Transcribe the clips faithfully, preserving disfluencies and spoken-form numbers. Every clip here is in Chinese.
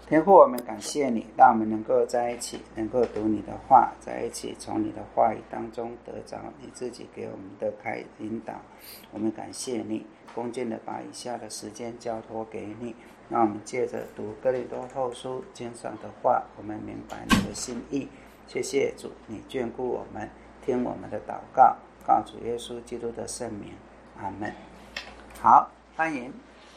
天父，我们感谢你，让我们能够在一起，能够读你的话，在一起从你的话语当中得着你自己给我们的开引导。我们感谢你，恭敬的把以下的时间交托给你，让我们借着读哥林多后书经上的话，我们明白你的心意。谢谢主，你眷顾我们，听我们的祷告，靠主耶稣基督的圣名，阿们。好，欢迎。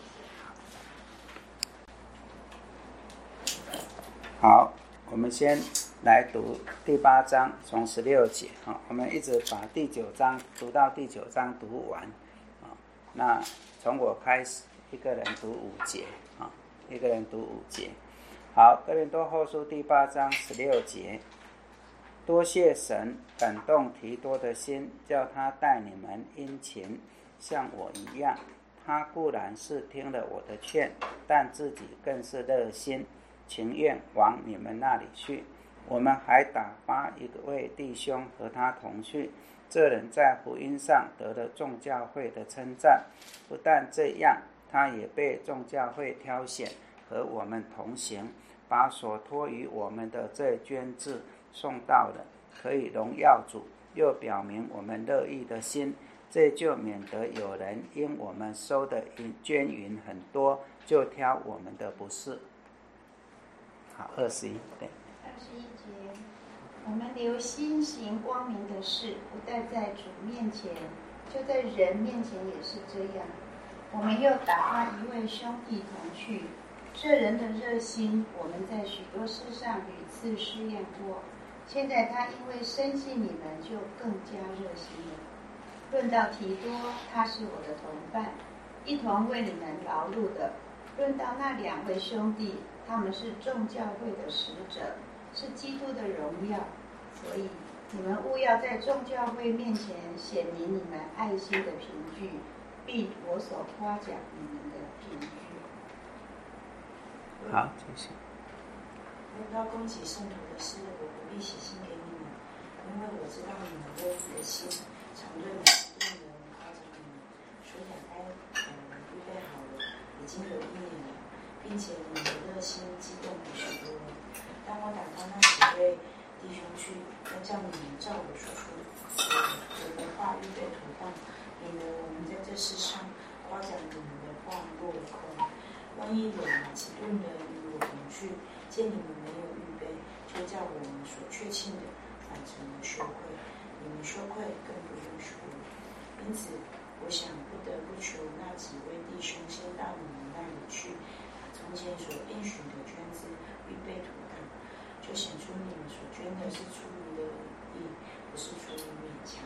好，我们先来读第八章，从十六节。我们一直把第九章读到第九章读完。那从我开始，一个人读五节，一个人读五节。好，哥林多后书第八章十六节。多谢神感动提多的心，叫他待你们殷勤，像我一样。他固然是听了我的劝，但自己更是热心，情愿往你们那里去。我们还打发一位弟兄和他同去，这人在福音上得了众教会的称赞。不但这样，他也被众教会挑选，和我们同行，把所托于我们的这捐字送到了，可以荣耀主，又表明我们乐意的心，这就免得有人因我们收的捐银很多，就挑我们的不是。好，二十一，对。 二十一节，我们留心行光明的事，不但在主面前，就在人面前也是这样。我们又打发一位兄弟同去，这人的热心，我们在许多事上屡次试验过。现在他因为深信你们，就更加热心了。论到提多，他是我的同伴，一同为你们劳碌的。论到那两位兄弟，他们是众教会的使者，是基督的荣耀，所以你们务要在众教会面前显明你们爱心的凭据，并我所夸奖你们的凭据。 好，谢谢。 论到供给圣徒的事，我不必写信给你们，因为我知道你们乐意的心，常对每一个人夸奖你们，说雅该呃预备好了，已经有一年了，并且你们的热心激动了许多人。当我打发那几位弟兄去，要叫你们照我所说我的话预备妥当，免得我们在这世上夸奖你们的话落了空。万一有马其顿人与我同去，见你们没有预备，就叫我们所确信的反成了羞愧，你们羞愧更不用说。因此我想不得不求那几位弟兄先到你们那里去，把从前所应许的捐资预备妥当，就显出你们所捐的是出于的意，不是出于勉强。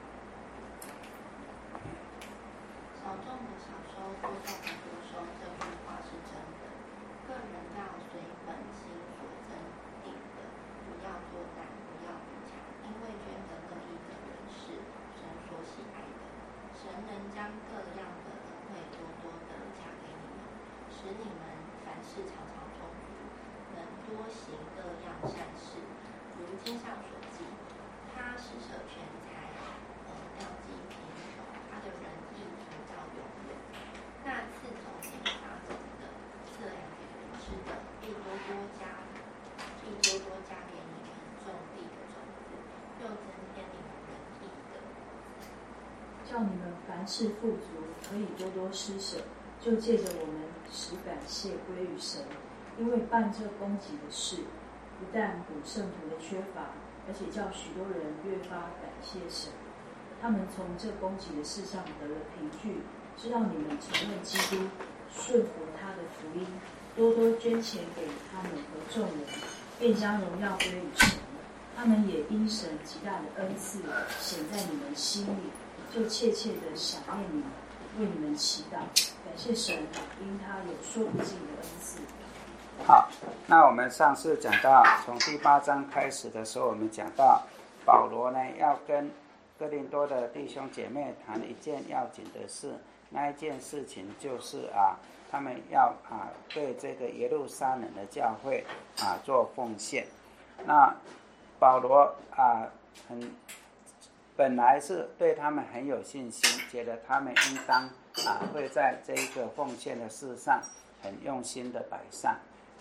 少种的少收，多种的多收，这句话是真的。个人要随本心所增定的，不要作难，不要勉强，因为捐得乐意的人是神所喜爱的。神能将各样的恩惠多多的加给你们，使你们凡事常常充足，能多行各样善事。如经上所记，他施舍全财，呃，掉记贫穷，他的仁义存到永远。那赐种给撒种的，赐粮给人吃的，必多多加，必多多加给你们种地的种子，又增添你们仁义的， 叫你们凡事富足，可以多多施舍，就借着我们使感谢归于神。因为办这供给的事，不但补圣徒的缺乏，而且叫许多人越发感谢神。他们从这供给的事上得了凭据，知道你们承认基督，顺服他的福音，多多捐钱给他们和众人，便将荣耀归于神。他们也因神极大的恩赐显在你们心里，就切切的想念你们，为你们祈祷，感谢神，因他有说不尽的恩赐。 好，那我们上次讲到，从第八章开始的时候，我们讲到保罗呢要跟哥林多的弟兄姐妹谈一件要紧的事，那一件事情就是啊，他们要啊对这个耶路撒冷的教会啊做奉献。那保罗啊很本来是对他们很有信心，觉得他们应当啊会在这一个奉献的事上很用心的摆上。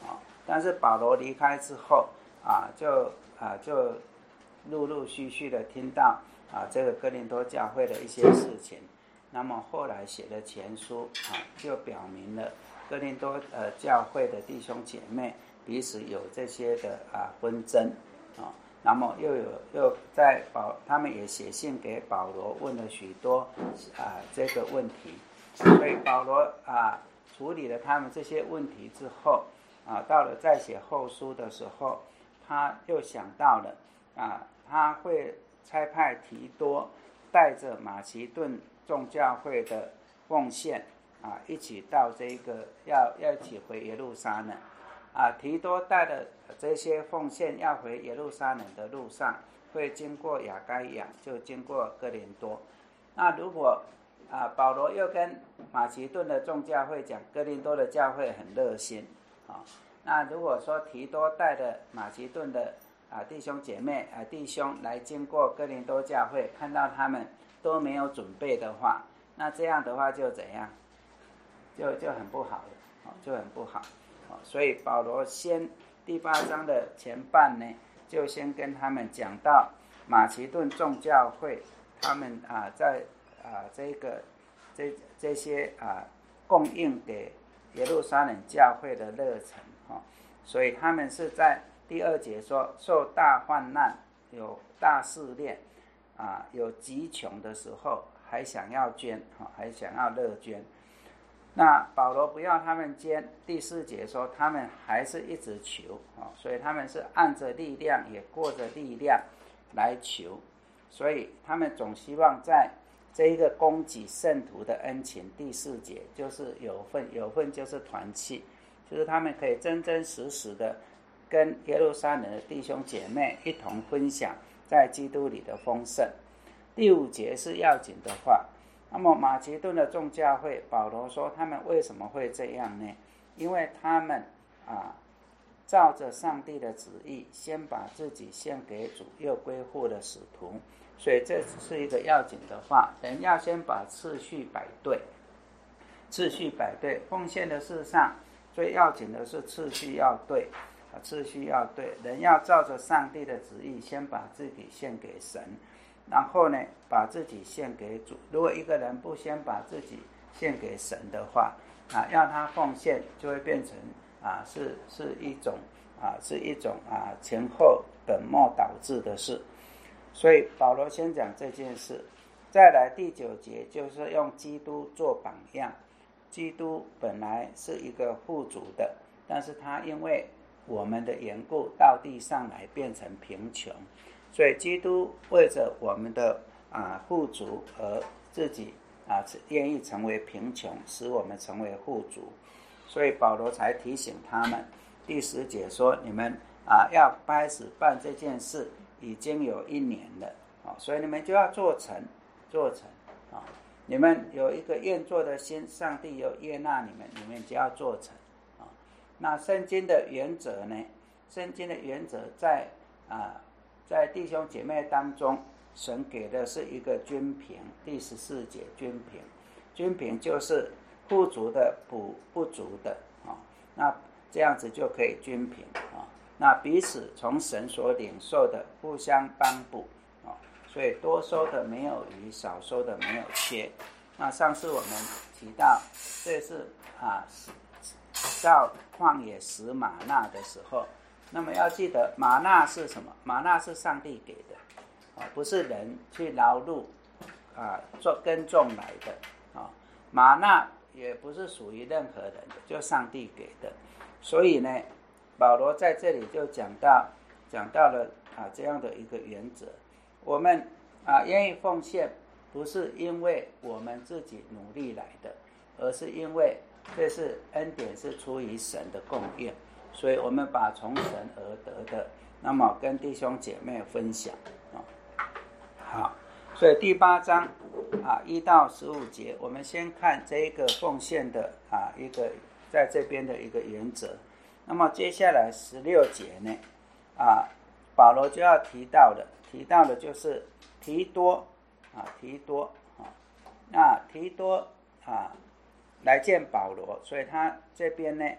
啊。但是保罗离开之后啊，就啊就陆陆续续的听到啊这个哥林多教会的一些事情，那么后来写的前书啊，就表明了哥林多呃教会的弟兄姐妹彼此有这些的啊纷争啊，那么又有又在保他们也写信给保罗，问了许多啊这个问题，所以保罗啊处理了他们这些问题之后啊，到了再写后书的时候，他又想到了啊，他会差派提多带着马其顿众教会的奉献啊，一起到这个要要一起回耶路撒冷啊。提多带的这些奉献要回耶路撒冷的路上，会经过亚该亚，就经过哥林多。那如果啊，保罗又跟马其顿的众教会讲，哥林多的教会很热心啊。那如果说提多带的马其顿的啊弟兄姐妹啊弟兄来经过哥林多教会，看到他们都没有准备的话，那这样的话就怎样？就就很不好了，哦，就很不好，哦，所以保罗先第八章的前半呢，就先跟他们讲到马其顿众教会，他们啊在啊这个这这些啊供应给耶路撒冷教会的热忱，哦，所以他们是在第二节说受大患难，有大试炼啊，有极穷的时候还想要捐，哦，还想要乐捐。那保罗不要他们捐，第四节说他们还是一直求，哦，所以他们是按着力量也过着力量来求，所以他们总希望在这一个供给圣徒的恩情，第四节就是有份，有份就是团契，就是他们可以真真实实的跟耶路撒冷的弟兄姐妹一同分享在基督里的丰盛。第五节是要紧的话，那么马其顿的众教会，保罗说他们为什么会这样呢？因为他们啊，照着上帝的旨意，先把自己献给主，又归附了使徒，所以这是一个要紧的话。人要先把次序摆对，次序摆对，奉献的事上最要紧的是次序要对，啊，次序要对，人要照着上帝的旨意，先把自己献给神。然后呢，把自己献给主。如果一个人不先把自己献给神的话，啊，要他奉献就会变成啊，是是一种啊，是一种啊前后本末倒置的事。所以保罗先讲这件事，再来第九节就是用基督做榜样。基督本来是一个富足的，但是他因为我们的缘故到地上来变成贫穷。所以基督为着我们的啊富足而自己啊愿意成为贫穷，使我们成为富足。所以保罗才提醒他们，第十节说你们啊要开始办这件事，已经有一年了，啊，所以你们就要做成，做成啊。你们有一个愿做的心，上帝有悦纳你们，你们就要做成啊。那圣经的原则呢？圣经的原则在啊。在弟兄姐妹当中，神给的是一个均平，第十四节均平，均平就是富足的补不足的，哦，那这样子就可以均平，哦，那彼此从神所领受的互相帮补，哦，所以多收的没有余，少收的没有缺。那上次我们提到，这是啊到旷野食玛纳的时候。那么要记得，玛纳是什么？玛纳是上帝给的，啊，不是人去劳碌啊做耕种来的啊。玛纳也不是属于任何人的，就上帝给的。所以呢，保罗在这里就讲到，讲到了啊这样的一个原则：我们啊愿意奉献，不是因为我们自己努力来的，而是因为这是恩典，是出于神的供应。所以我们把从神而得的，那么跟弟兄姐妹分享，哦，好，所以第八章啊一到十五节，我们先看这一个奉献的啊一个在这边的一个原则。那么接下来十六节呢，啊保罗就要提到的，提到的就是提多啊提多啊，那提多啊来见保罗，所以他这边呢。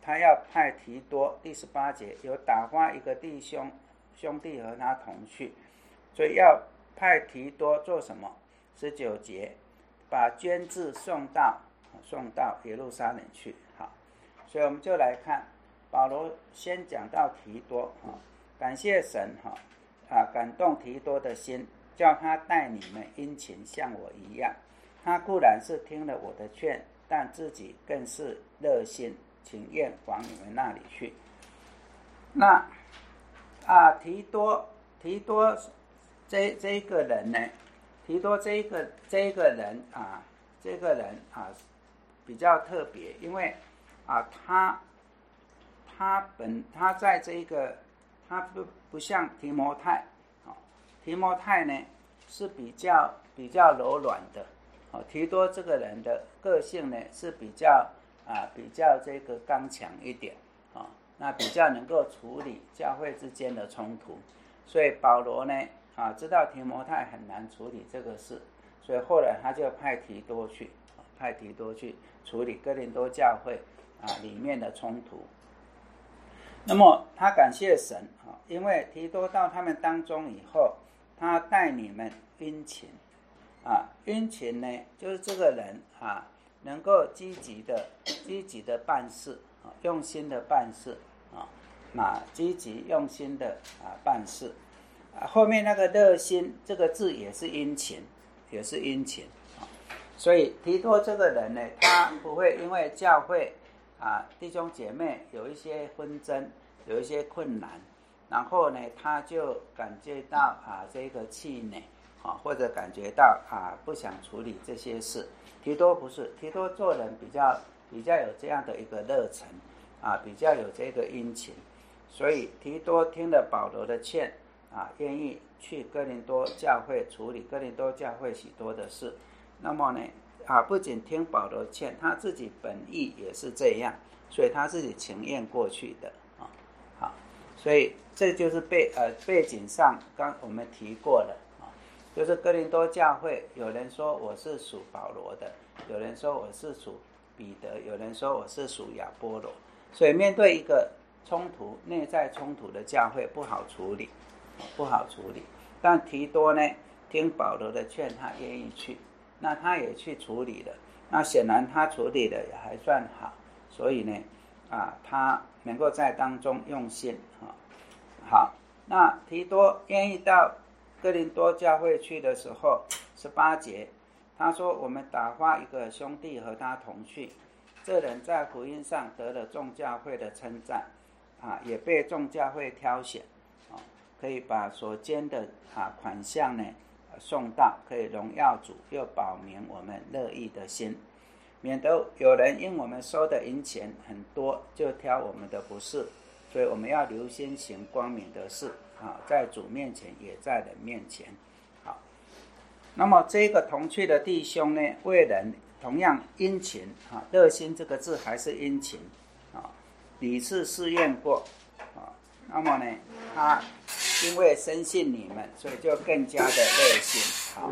他要派提多，第十八节有打发一个弟兄兄弟和他同去，所以要派提多做什么？十九节把捐字送到送到耶路撒冷去。好，所以我们就来看保罗先讲到提多，感谢神啊，感动提多的心，叫他待你们殷勤像我一样。他固然是听了我的劝，但自己更是热心情愿往你们那里去。那啊，提多提多这这个人呢，提多这个这个人啊，这个人啊比较特别，因为啊他他本他在这个他不不像提摩太，哦，提摩太呢是比较比较柔软的，哦，提多这个人的个性呢是比较啊比较这个刚强一点，哦，那比较能够处理教会之间的冲突，所以保罗呢啊知道提摩太很难处理这个事，所以后来他就派提多去，派提多去处理哥林多教会啊里面的冲突。那么他感谢神，因为提多到他们当中以后，他待你们殷勤啊，殷勤呢就是这个人啊能够积极的积极的办事，用心的办事啊，那积极用心的啊办事啊，后面那个热心这个字也是殷勤，也是殷勤啊，所以提多这个人呢，他不会因为教会啊，弟兄姐妹有一些纷争，有一些困难，然后呢，他就感觉到啊这个气馁啊，或者感觉到啊不想处理这些事。提多不是，提多做人比较比较有这样的一个热忱啊，比较有这个殷勤，所以提多听了保罗的劝啊，愿意去哥林多教会处理哥林多教会许多的事。那么呢？啊，不仅听保罗劝，他自己本意也是这样，所以他自己情愿过去的啊。好，所以这就是背呃背景上刚我们提过了啊，就是哥林多教会，有人说我是属保罗的，有人说我是属彼得，有人说我是属亚波罗，所以面对一个冲突、内在冲突的教会不好处理，不好处理。但提多呢，听保罗的劝，他愿意去。那他也去处理了，那显然他处理的也还算好，所以呢，啊，他能够在当中用心啊。好，那提多愿意到哥林多教会去的时候，十八节，他说我们打发一个兄弟和他同去，这人在福音上得了众教会的称赞，啊，也被众教会挑选，啊，可以把所捐的啊款项呢。送到，可以荣耀主，又保明我们乐意的心，免得有人因我们收的银钱很多，就挑我们的不是，所以我们要留心行光明的事啊，在主面前，也在人面前。好，那么这个同去的弟兄呢，为人同样殷勤啊，热心这个字还是殷勤啊，屡次试验过啊，那么呢，他。因为深信你们，所以就更加的热心。好，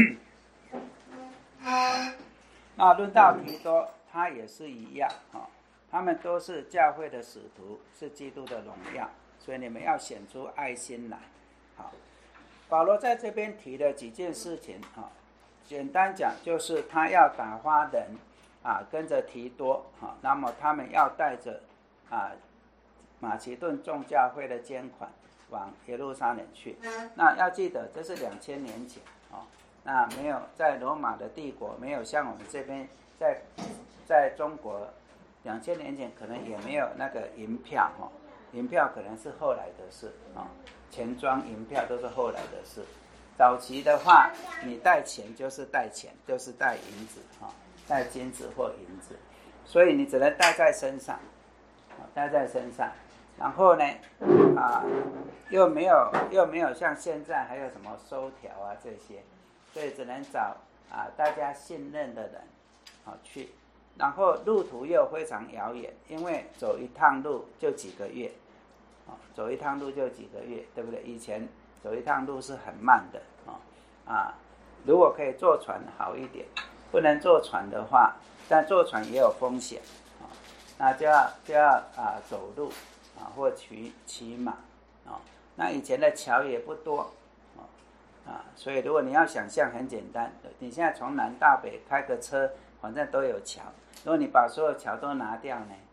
那论到提多，他也是一样啊，他们都是教会的使徒，是基督的荣耀，所以你们要显出爱心来。好，保罗在这边提了几件事情啊，简单讲就是他要打发人啊跟着提多啊，那么他们要带着啊马其顿众教会的捐款。往耶路撒冷去，那要记得这是两千年前哦，那没有在罗马的帝国，没有像我们这边在在中国两千年前可能也没有那个银票哦，银票可能是后来的事啊，钱庄银票都是后来的事。早期的话，你带钱就是带钱，就是带银子啊，带金子或银子，所以你只能带在身上，带在身上。然后呢，啊，又没有又没有像现在还有什么收条啊这些，所以只能找啊大家信任的人，啊去。然后路途又非常遥远，因为走一趟路就几个月，啊，走一趟路就几个月，对不对？以前走一趟路是很慢的，啊啊，如果可以坐船好一点，不能坐船的话，但坐船也有风险，啊， 那就要就要啊走路啊或骑骑马啊。那以前的桥也不多啊啊，所以如果你要想象很简单，你现在从南到北开个车，反正都有桥。如果你把所有桥都拿掉呢？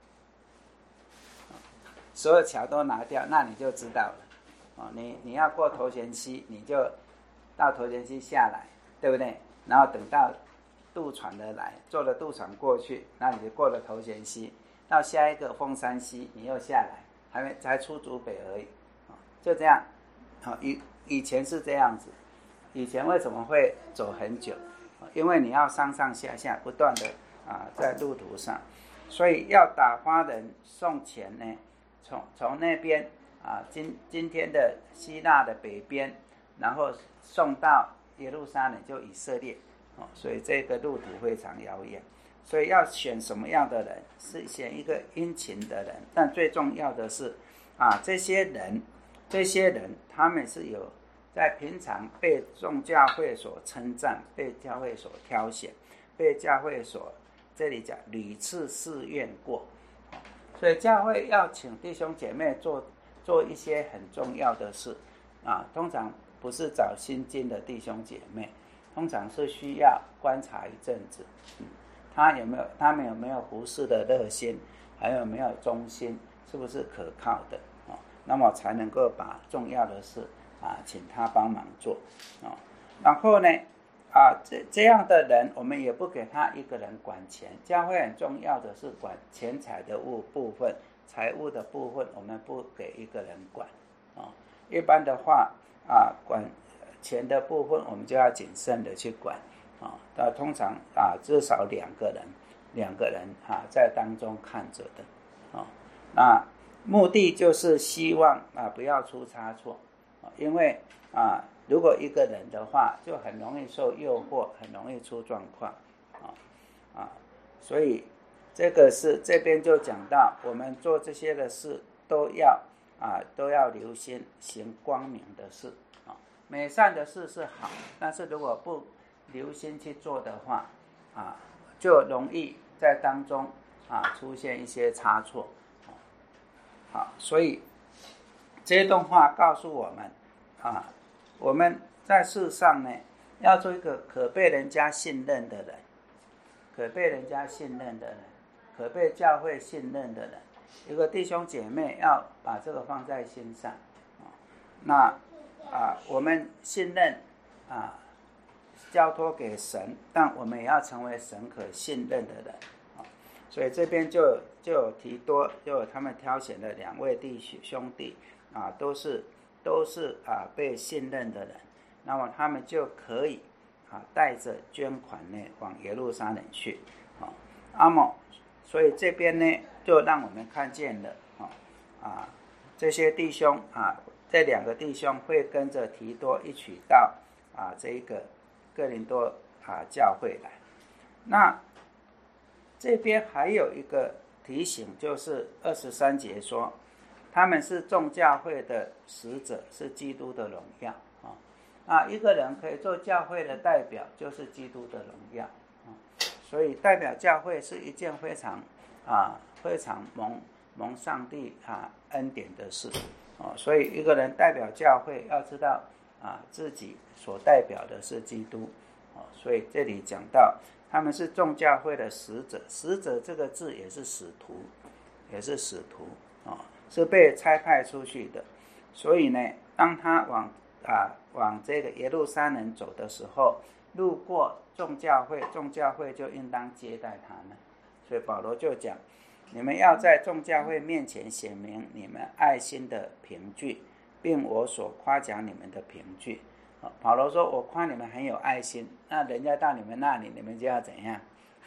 所有桥都拿掉，那你就知道了。哦，你你要过头前溪，你就到头前溪下来，对不对？然后等到渡船的来，坐了渡船过去，那你就过了头前溪，到下一个凤山溪，你又下来，还没才出竹北而已。哦，就这样。好，哦，以以前是这样子。以前为什么会走很久？因为你要上上下下不断的啊在路途上，所以要打发人送钱呢，从从那边啊今今天的希腊的北边，然后送到耶路撒冷就以色列，哦，所以这个路途非常遥远，所以要选什么样的人？是选一个殷勤的人，但最重要的是啊这些人这些人他们是有在平常被众教会所称赞，被教会所挑选，被教会所这里讲屡次试验过，所以教会要请弟兄姐妹做做一些很重要的事啊，通常不是找新进的弟兄姐妹，通常是需要观察一阵子，嗯，他有没有他们有没有服事的热心，还有没有忠心，是不是可靠的，哦，那么才能够把重要的事啊，请他帮忙做，哦，然后呢，啊，这这样的人，我们也不给他一个人管钱。教会很重要的是管钱财的物部分，财务的部分，我们不给一个人管，哦，一般的话啊，管钱的部分，我们就要谨慎的去管，啊，那通常啊，至少两个人，两个人啊，在当中看着的，啊，那目的就是希望啊，不要出差错。因为啊，如果一个人的话，就很容易受诱惑，很容易出状况，啊啊，所以这个是这边就讲到，我们做这些的事都要啊都要留心行光明的事啊，美善的事是好，但是如果不留心去做的话啊，就容易在当中啊出现一些差错，好，所以这段话告诉我们啊，我们在世上呢，要做一个可被人家信任的人，可被人家信任的人，可被教会信任的人，一个弟兄姐妹要把这个放在心上。那啊，我们信任啊，交托给神，但我们也要成为神可信任的人。所以这边就就有提多，就有他们挑选的两位弟兄弟啊，都是都是啊被信任的人，那么他们就可以啊带着捐款呢往耶路撒冷去，啊，那么所以这边呢就让我们看见了啊啊这些弟兄啊，这两个弟兄会跟着提多一起到啊这个哥林多啊教会来。那这边还有一个提醒，就是二十三节说，他们是众教会的使者，是基督的荣耀啊。啊，一个人可以做教会的代表，就是基督的荣耀啊。所以代表教会是一件非常啊非常蒙蒙上帝啊恩典的事啊。所以一个人代表教会，要知道啊自己所代表的是基督啊。所以这里讲到，他们是众教会的使者，使者这个字也是使徒，也是使徒啊，是被差派出去的。所以呢，当他往啊往这个耶路撒冷走的时候，路过众教会，众教会就应当接待他们。所以保罗就讲，你们要在众教会面前显明你们爱心的凭据，并我所夸奖你们的凭据。保罗说，我夸你们很有爱心，那人家到你们那里，你们就要怎样？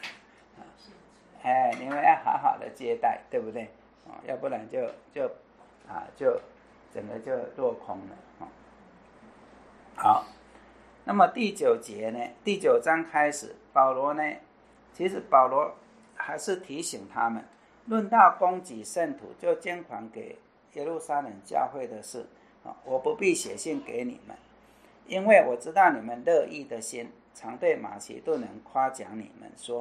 哎，你们要好好的接待，对不对？哦，要不然就就啊就整个就落空了。哦，好，那么第九节呢？第九章开始，保罗呢，其实保罗还是提醒他们，论到供给圣徒，就捐款给耶路撒冷教会的事，哦，我不必写信给你们。因为我知道你们乐意的心，常对马其顿人夸奖你们说，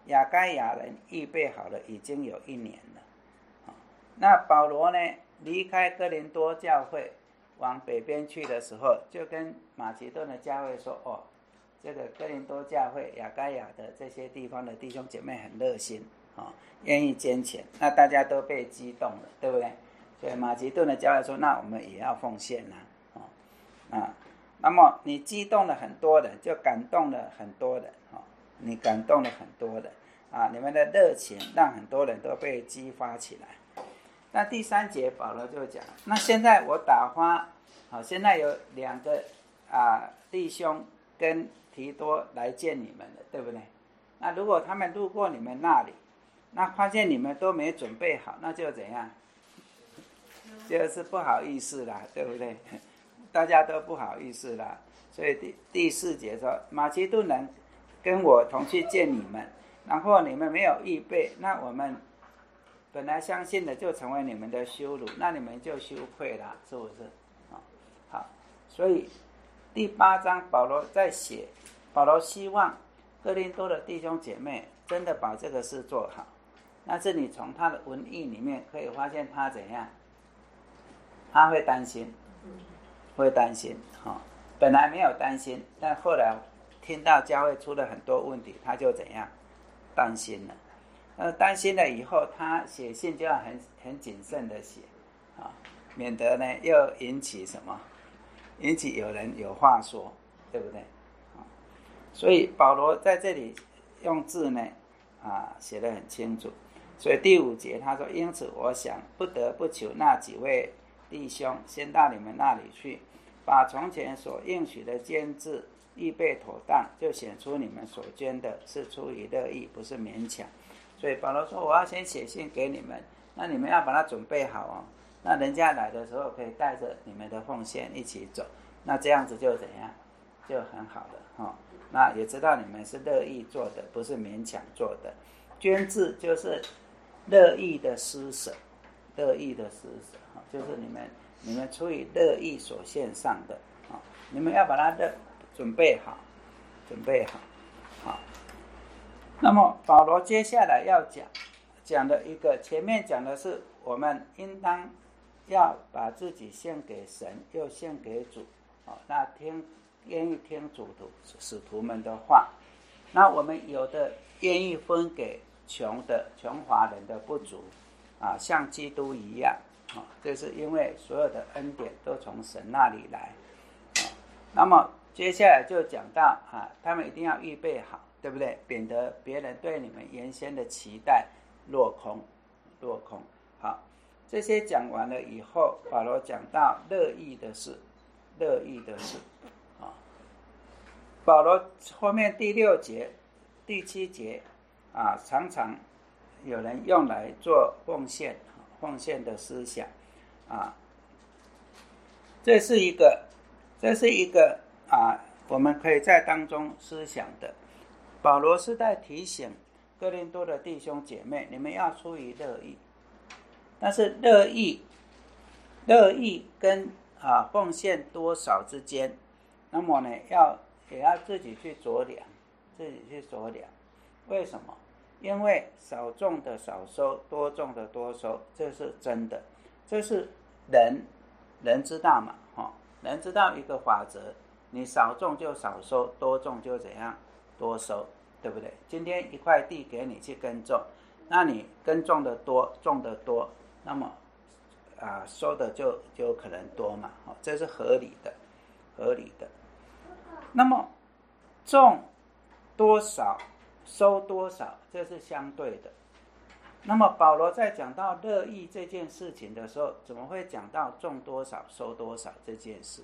亚该亚人预备好了已经有一年了。那保罗呢，离开哥林多教会往北边去的时候，就跟马其顿的教会说，哦，这个哥林多教会亚该亚的这些地方的弟兄姐妹很热心，哦，愿意捐钱，那大家都被激动了，对不对？所以马其顿的教会说，那我们也要奉献啦，哦，啊，那么你激动了很多人，就感动了很多人，哦，你感动了很多人啊，你们的热情让很多人都被激发起来。那第三节保罗就讲，那现在我打发，好，现在有两个啊弟兄跟提多来见你们了，对不对？那如果他们路过你们那里，那发现你们都没准备好，那就怎样？就是不好意思啦，对不对？大家都不好意思啦。所以第第四节说，马其顿人跟我同去见你们，然后你们没有预备，那我们本来相信的就成为你们的羞辱，那你们就羞愧了，是不是？好，所以第八章保罗在写，保罗希望哥林多的弟兄姐妹真的把这个事做好。但是你从他的文艺里面可以发现他怎样，他会担心，会担心，哦，本来没有担心，但后来听到教会出了很多问题，他就怎样担心了。呃，担心了以后，他写信就要很很谨慎的写，啊，哦，免得呢又引起什么，引起有人有话说，对不对？哦，所以保罗在这里用字呢，啊，写得很清楚。所以第五节他说，因此我想不得不求那几位弟兄先到你们那里去，把从前所应许的捐制预备妥当，就显出你们所捐的是出于乐意，不是勉强。所以保罗说，我要先写信给你们，那你们要把它准备好哦，那人家来的时候可以带着你们的奉献一起走，那这样子就怎样，就很好了，哦，那也知道你们是乐意做的，不是勉强做的。捐制就是乐意的施舍，乐意的施舍，就是你们你们出于乐意所献上的，你们要把它的准备好，准备好。好，那么保罗接下来要讲讲的一个，前面讲的是我们应当要把自己献给神，又献给主，那听愿意听主徒使徒们的话，那我们有的愿意分给穷的穷乏人的不足，啊，像基督一样，啊，这是因为所有的恩典都从神那里来，啊，那么接下来就讲到啊，他们一定要预备好，对不对？免得别人对你们原先的期待落空，落空。好，这些讲完了以后，保罗讲到乐意的事，乐意的事，啊，保罗后面第六节、第七节。啊，常常有人用来做奉献，奉献的思想，啊，这是一个，这是一个啊，我们可以在当中思想的。保罗是在提醒哥林多的弟兄姐妹，你们要出于乐意，但是乐意，乐意跟啊奉献多少之间，那么呢，要也要自己去酌量，自己去酌量。为什么？因为少种的少收，多种的多收，这是真的，这是人人知道嘛，哦，人知道一个法则，你少种就少收，多种就怎样多收，对不对？今天一块地给你去耕种，那你耕种的多，种的多，那么啊收的就就有可能多嘛，哦，这是合理的，合理的。那么种多少收多少，这是相对的。那么保罗在讲到乐意这件事情的时候，怎么会讲到种多少收多少这件事？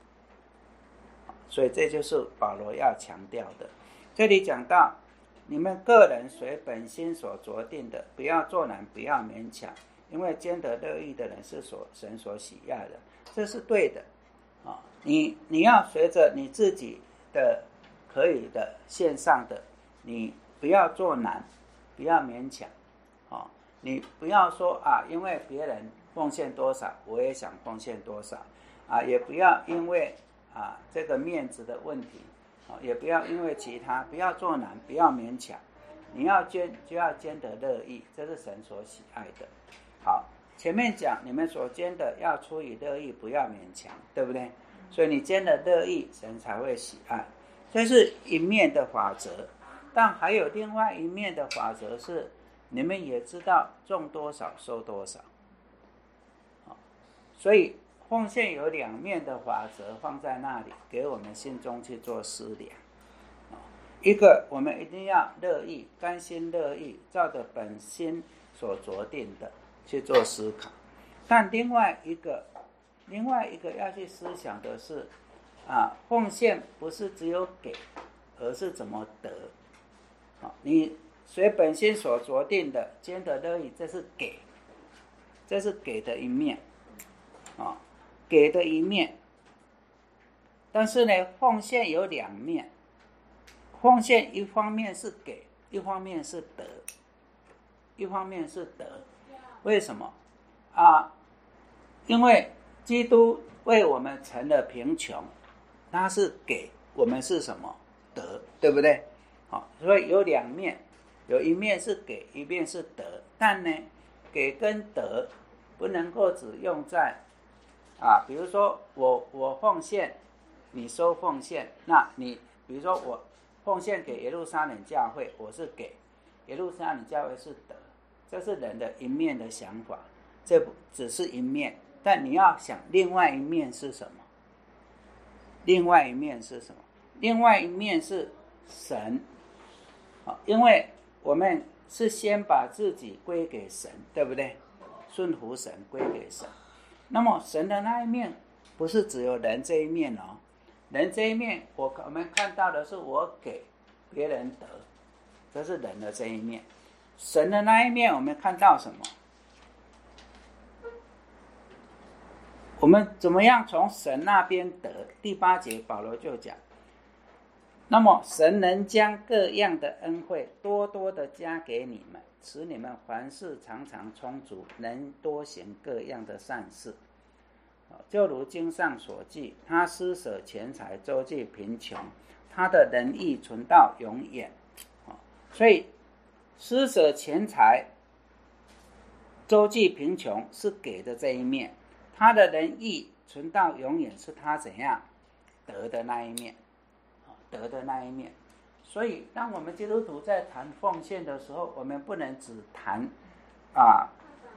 所以这就是保罗要强调的。这里讲到你们个人随本心所酌定的，不要做难，不要勉强，因为兼得乐意的人是所神所喜爱的，这是对的。你你要随着你自己的可以的线上的，你不要做难，不要勉强，哦，你不要说啊，因为别人奉献多少，我也想奉献多少，啊，也不要因为啊这个面子的问题，哦，也不要因为其他，不要做难，不要勉强， 你要捐就要捐得乐意，这是神所喜爱的。好，前面讲你们所捐的要出于乐意，不要勉强，对不对？所以你捐的乐意，神才会喜爱。这是一面的法则，但还有另外一面的法则是，你们也知道种多少收多少。所以奉献有两面的法则放在那里，给我们心中去做思量。一个，我们一定要乐意，甘心乐意，照着本心所酌定的去做思考。但另外一个，另外一个要去思想的是，啊，奉献不是只有给，而是怎么得。啊，你随本心所酌定的，捐得乐意，这是给，这是给的一面，啊，给的一面。但是呢，奉献有两面。奉献一方面是给，一方面是得，一方面是得。为什么啊？因为基督为我们成了贫穷，他是给，我们是什么？得，对不对？好，所以有两面，有一面是给，一面是得。但呢，给跟得不能够只用在啊，比如说我我奉献，你收奉献，那你比如说我奉献给耶路撒冷教会，我是给，耶路撒冷教会是得，这是人的一面的想法，这只是一面，但你要想另外一面是什么？另外一面是什么？另外一面是神，因为我们是先把自己归给神，对不对？顺服神，归给神。那么神的那一面不是只有人这一面哦。人这一面，我我们看到的是我给别人得，这是人的这一面。神的那一面，我们看到什么？我们怎么样从神那边得？第八节保罗就讲，那么神能将各样的恩惠多多的加给你们，使你们凡事常常充足，能多行各样的善事。就如经上所记，他施舍钱财，周济贫穷，他的仁义存到永远。所以施舍钱财，周济贫穷是给的这一面，他的仁义存到永远是他怎样得的那一面，得的那一面。所以当我们基督徒在谈奉献的时候，我们不能只谈啊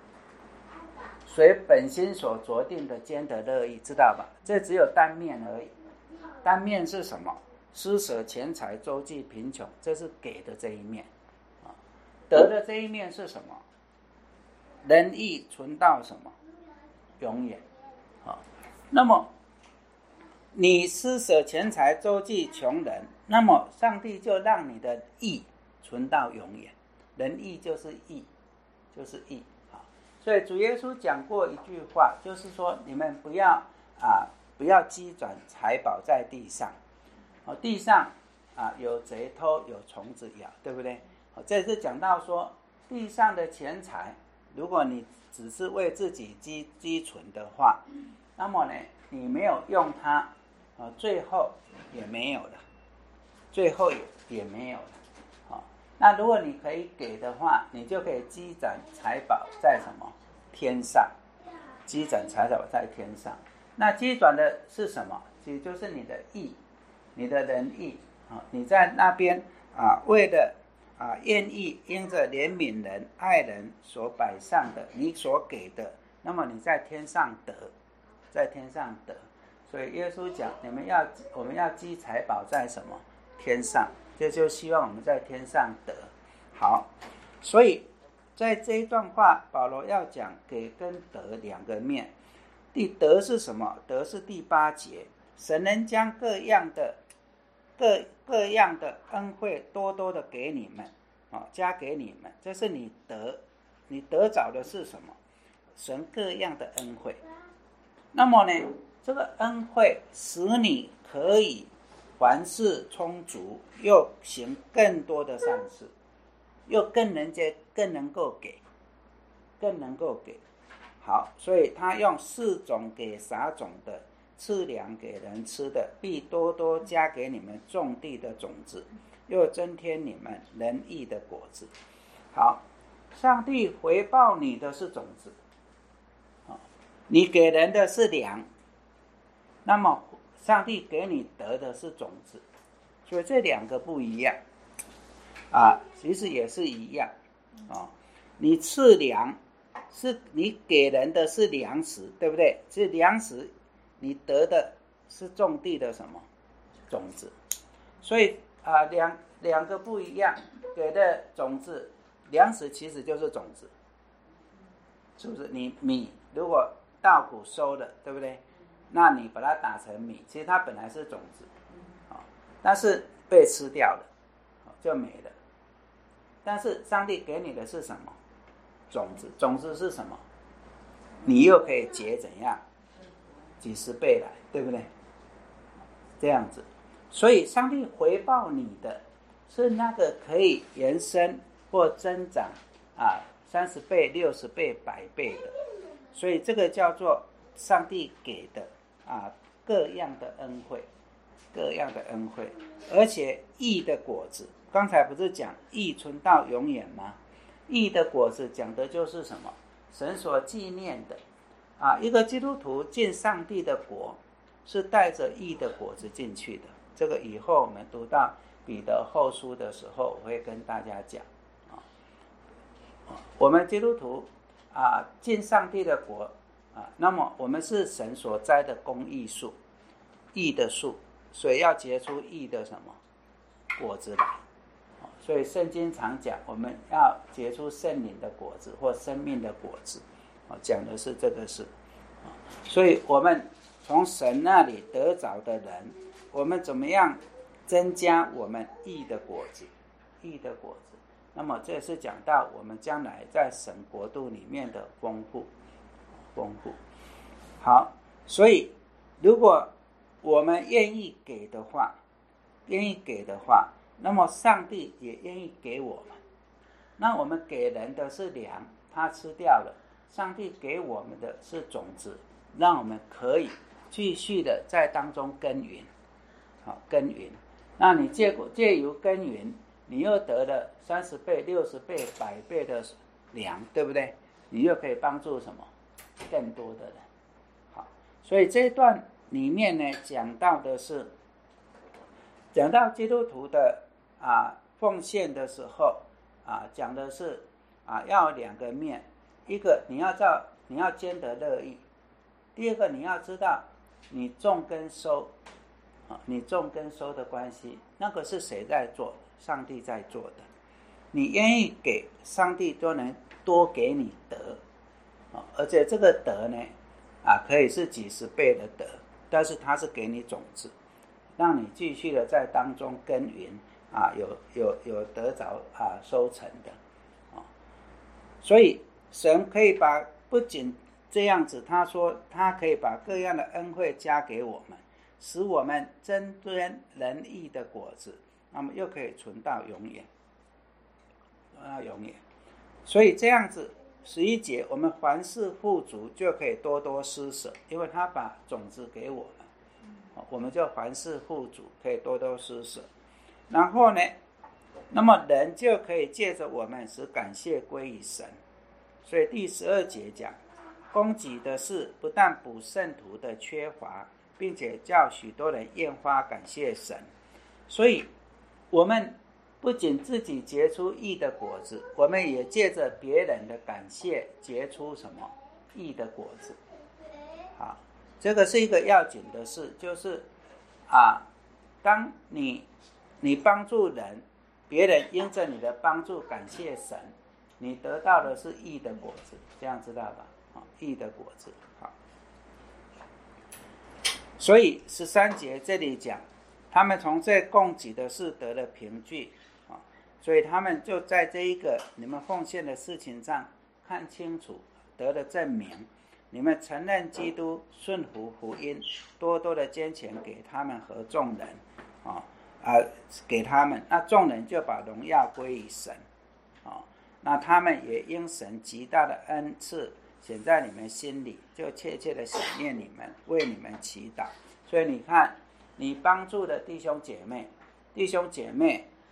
随本心所酌定的捐得乐意，知道吧？这只有单面而已。单面是什么？施舍钱财，周济贫穷，这是给的这一面。得的这一面是什么？仁义存到什么？永远。那么你施舍钱财，周济穷人，那么上帝就让你的义存到永远。仁义就是义，就是义。所以主耶稣讲过一句话，就是说你们不要啊，不要积转财宝在地上，哦，地上啊有贼偷，有虫子咬，对不对？哦，这是讲到说地上的钱财，如果你只是为自己积积存的话，那么呢，你没有用它，哦，最后也没有了，最后也也没有了。那如果你可以给的话，你就可以积攒财宝在什么？天上。积攒财宝在天上。那积攒的是什么？其实就是你的义，你的仁义。你在那边啊，为了啊愿意因着怜悯人、爱人所摆上的，你所给的，那么你在天上得，在天上得。所以耶稣讲，你们要我们要积财宝在什么？天上。这就希望我们在天上得。好，所以在这一段话，保罗要讲给跟得两个面。第得是什么？得是第八节，神能将各样的各各样的恩惠多多的给你们，哦，加给你们，这是你得，你得着的是什么？神各样的恩惠。那么呢，这个恩惠使你可以凡事充足，又行更多的善事，又更能接更能够给，更能够给。好，所以他用四种给撒种的，赐粮给人吃的，必多多加给你们种地的种子， 又增添你们仁义的果子。好，上帝回报你的是种子，你给人的是粮，那么上帝给你得的是种子，所以这两个不一样啊，其实也是一样啊。你赐粮是你给人的是粮食，对不对？是粮食，你得的是种地的什么种子？所以啊，两两个不一样，给的种子，粮食其实就是种子，是不是？你米如果稻谷收了，对不对？那你把它打成米，其实它本来是种子，但是被吃掉了，就没了。但是上帝给你的是什么？种子。种子是什么？你又可以结怎样？几十倍来，对不对？这样子。所以上帝回报你的是那个可以延伸或增长啊，三十倍、六十倍、百倍的。所以这个叫做上帝给的啊各样的恩惠，各样的恩惠，而且义的果子。刚才不是讲义存到永远吗？义的果子讲的就是什么？神所纪念的啊，一个基督徒进上帝的国是带着义的果子进去的。这个以后我们读到彼得后书的时候，我会跟大家讲啊。我们基督徒啊进上帝的国啊，那么我们是神所栽的公义树，义的树，所以要结出义的什么果子来。所以圣经常讲我们要结出圣灵的果子或生命的果子，讲的是这个事。所以我们从神那里得着的人，我们怎么样增加我们义的果子？义的果子，那么这是讲到我们将来在神国度里面的丰富，丰富。好，所以如果我们愿意给的话，愿意给的话，那么上帝也愿意给我们。那我们给人的是粮，他吃掉了，上帝给我们的是种子，让我们可以继续的在当中耕耘。好，耕耘。那你借借由耕耘，你又得了三十倍、六十倍、百倍的粮，对不对？你又可以帮助什么？更多的人。好，所以这一段里面呢，讲到的是，讲到基督徒的啊奉献的时候啊，讲的是啊要有两个面，一个你要照你要兼得乐意，第二个你要知道你种跟收。你种跟收的关系，那个是谁在做？上帝在做的。你愿意给，上帝就能多给你得，而且这个得呢，啊，可以是几十倍的得，但是它是给你种子，让你继续的在当中耕耘，啊，有有有得着啊收成的，啊，所以神可以把不仅这样子，他说他可以把各样的恩惠加给我们。使我们增添仁义的果子，那么又可以存到永远，存到永远。所以这样子，十一节我们凡事富足，就可以多多施舍，因为他把种子给我们，我们就凡事富足，可以多多施舍。然后呢，那么人就可以借着我们使感谢归于神。所以第十二节讲，供给的是不但补圣徒的缺乏，并且叫许多人厌发感谢神。所以我们不仅自己结出义的果子，我们也借着别人的感谢结出什么义的果子。好，这个是一个要紧的事，就是啊，当你你帮助人，别人因着你的帮助感谢神，你得到的是义的果子，这样知道吧？好，义的果子。好，所以十三节这里讲，他们从这供给的事得了凭据，所以他们就在这一个你们奉献的事情上看清楚，得了证明。你们承认基督，顺服福音，多多的捐钱给他们和众人，啊啊，给他们，那众人就把荣耀归于神，啊，那他们也因神极大的恩赐显在你们心里，就切切的想念你们，为你们祈祷。所以你看，你帮助的弟兄姐妹，弟兄姐妹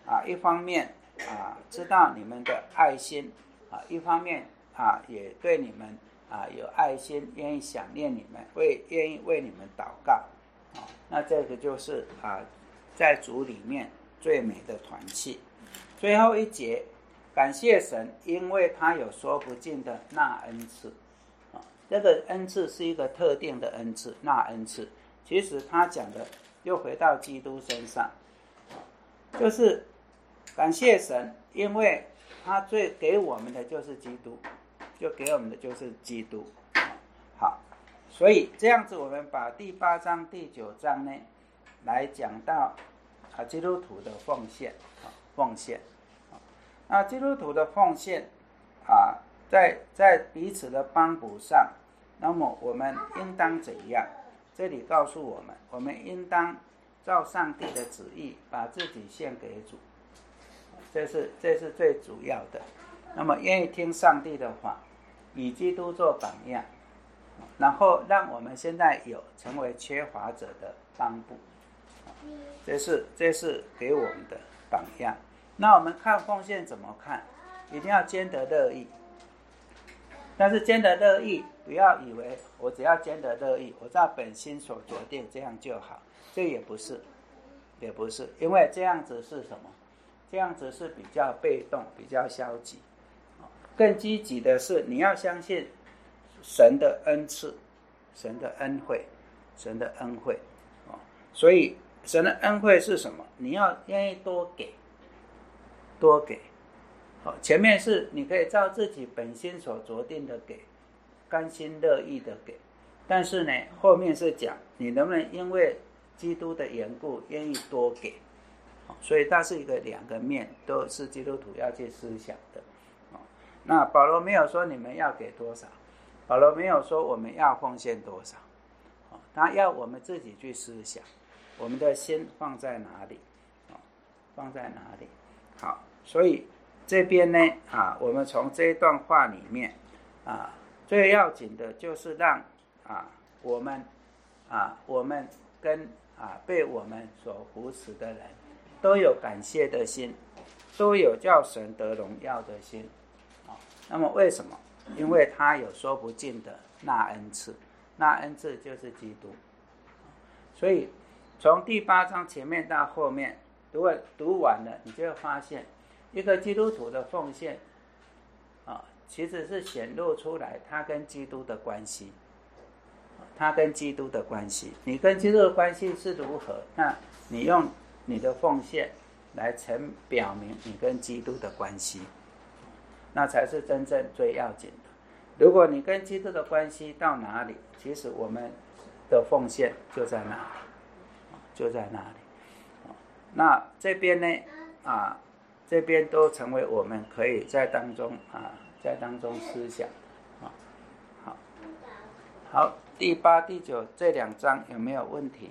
啊，一方面啊知道你们的爱心啊，一方面啊也对你们啊有爱心，愿意想念你们，为愿意为你们祷告啊。那这个就是啊在主里面最美的团契。最后一节，感谢神，因为他有说不尽的纳恩赐啊。这个恩赐是一个特定的恩赐，纳恩赐。其实他讲的又回到基督身上，就是感谢神，因为他最给我们的就是基督，就给我们的就是基督。好，所以这样子我们把第八章第九章呢来讲到啊基督徒的奉献啊奉献啊，那基督徒的奉献啊，在在彼此的帮补上，那么我们应当怎样？这里告诉我们，我们应当照上帝的旨意，把自己献给主，这是这是最主要的。那么愿意听上帝的话，以基督做榜样，然后让我们现在有成为缺乏者的帮补，这是这是给我们的榜样。那我们看奉献怎么看？一定要兼得乐意。但是兼得乐意，不要以为我只要兼得乐意，我照本心所决定这样就好，这也不是，也不是，因为这样子是什么？这样子是比较被动，比较消极。更积极的是，你要相信神的恩赐，神的恩惠，神的恩惠。所以神的恩惠是什么？你要愿意多给，多给。前面是你可以照自己本心所决定的给，甘心乐意的给，但是呢，后面是讲你能不能因为基督的缘故愿意多给，所以它是一个两个面，都是基督徒要去思想的。那保罗没有说你们要给多少，保罗没有说我们要奉献多少，他要我们自己去思想，我们的心放在哪里，放在哪里。好，所以这边呢啊，我们从这一段话里面啊，最要紧的就是让啊我们啊我们跟啊被我们所扶持的人都有感谢的心，都有叫神得荣耀的心。啊，那么为什么？因为他有说不尽的纳恩赐，纳恩赐就是基督。所以从第八章前面到后面，如果读完了，你就会发现一个基督徒的奉献啊，其实是显露出来他跟基督的关系，他跟基督的关系，你跟基督的关系是如何？那你用你的奉献来呈表明你跟基督的关系，那才是真正最要紧的。如果你跟基督的关系到哪里，其实我们的奉献就在哪里，就在那里。那这边呢啊。这边都成为我们可以在当中啊，在当中思想啊。好，好，第八、第九这两章有没有问题？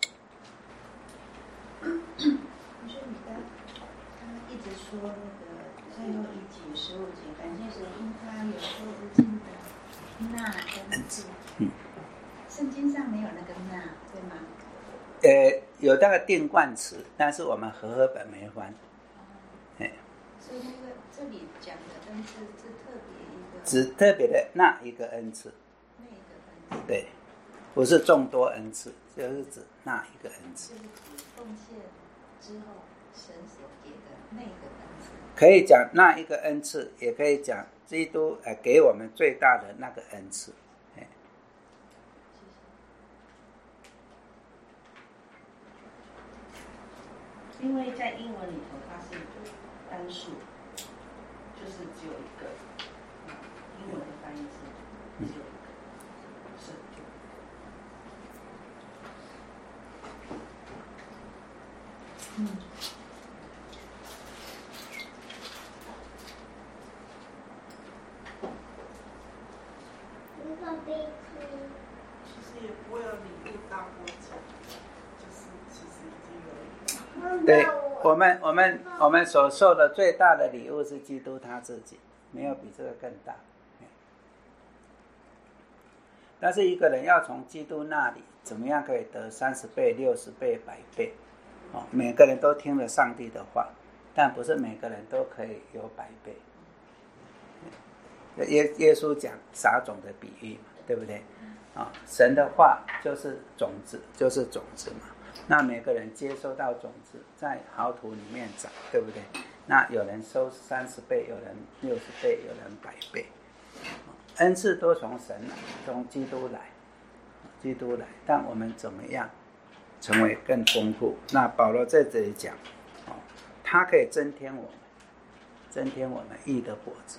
就是你的，他一直说那个最后一节十五节，感谢神，因他有说不尽的那跟字。嗯。圣经上没有那个那，对吗？ 呃，有那个定冠词，但是我们和合本没翻。 所以那个这里讲的恩赐是特别一个， 只特别的那一个恩赐， 那一个恩赐， 对，不是众多恩赐，就是指那一个恩赐。 就是指奉献之后神所给的那个恩赐。 可以讲那一个恩赐，也可以讲基督呃给我们最大的那个恩赐。 因为在英文里头它是单数，就是只有一个，英文的翻译是只有一个，是嗯。 其实也不会有礼物大过程，就是其实已经有礼物。 对，我们我们我们所受的最大的礼物是基督他自己，没有比这个更大。但是一个人要从基督那里怎么样可以得三十倍、六十倍、百倍？哦，每个人都听了上帝的话， 但不是每个人都可以有百倍。耶耶稣讲撒种的比喻嘛，对不对？啊，神的话就是种子，就是种子嘛。那每个人接收到种子，在好土里面长，对不对？那有人收三十倍，有人六十倍，有人百倍。恩赐都从神来，从基督来，基督来。但我们怎么样成为更丰富？那保罗在这里讲，哦，他可以增添我们，增添我们义的果子。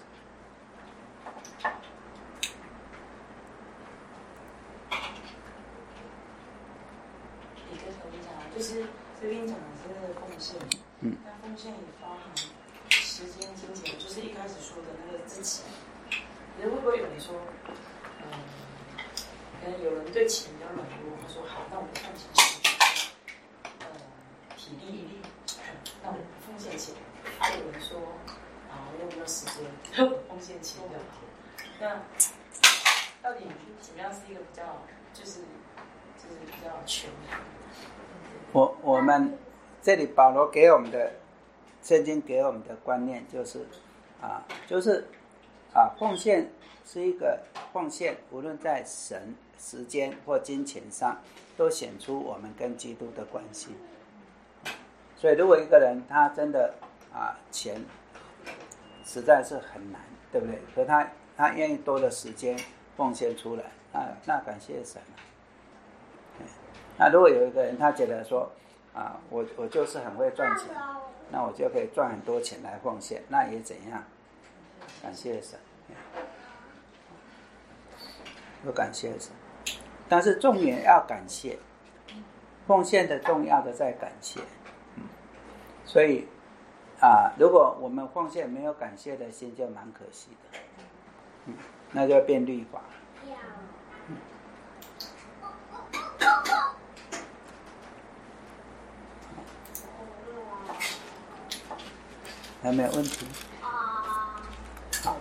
你跟头讲啊，就是这边讲的是奉献，嗯，那奉献也包含时间、金钱，就是一开始说的那个自己。人会不会有人说，嗯，可能有人对钱比较软弱，他说好，那我们奉献钱，呃，体力，那我们奉献钱。还有人说，啊，我有没有时间，奉献钱就好。那到底怎么样是一个比较，就是就是比较权衡？ 我我们这里保罗给我们的圣经给我们的观念就是啊，就是啊，奉献是一个奉献，无论在神、时间或金钱上，都显出我们跟基督的关系。所以，如果一个人他真的啊钱实在是很难，对不对？可他他愿意多的时间奉献出来，那那感谢神啊。那如果有一个人他觉得说啊，我我就是很会赚钱，那我就可以赚很多钱来奉献，那也怎样？感谢神，有感谢神，但是重点要感谢，奉献的重要的在感谢，嗯，所以啊，如果我们奉献没有感谢的心，就蛮可惜的，嗯，那就变律法了。嗯还没有问题？好，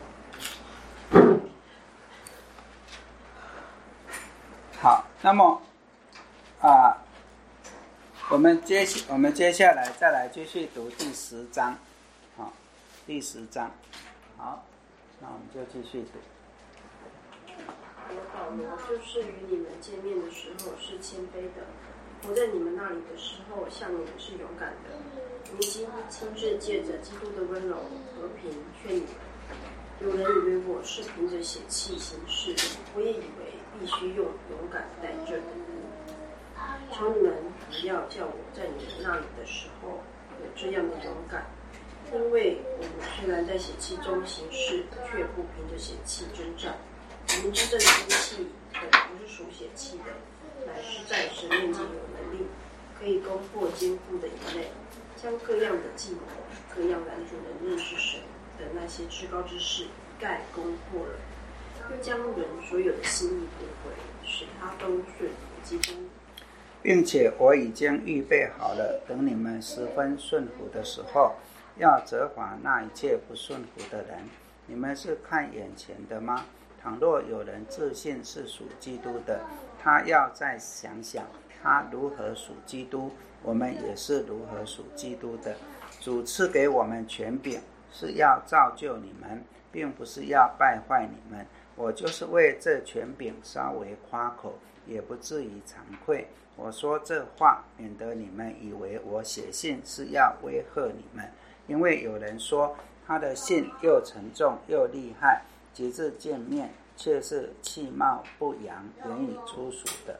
好，那么啊，我们接我们接下来再来继续读第十章，好，第十章，好，那我们就继续读。 我保罗就是与你们见面的时候是谦卑的，我在你们那里的时候向你们是勇敢的。如今亲自借着基督的温柔和平劝你们。有人以为我是凭着血气行事，我也以为必须用勇敢待这的人。求你们不要叫我在你们那里的时候有这样的勇敢，因为我们虽然在血气中行事，却不凭着血气征战。我们真正的兵器本不是属血气的，乃是在神面前有能力，可以攻破坚固的营垒，将各样的计谋、各样拦阻人认识神的那些至高之事一概攻破了，又将人所有的心意夺回，使他都顺服基督。 并且我已经预备好了，等你们十分顺服的时候，要责罚那一切不顺服的人。你们是看眼前的吗？倘若有人自信是属基督的，他要再想想他如何属基督，我们也是如何属基督的。主赐给我们权柄，是要造就你们，并不是要败坏你们。我就是为这权柄稍微夸口，也不至于惭愧。我说这话，免得你们以为我写信是要威吓你们。因为有人说他的信又沉重又厉害，及至见面却是气貌不扬，言语粗俗的。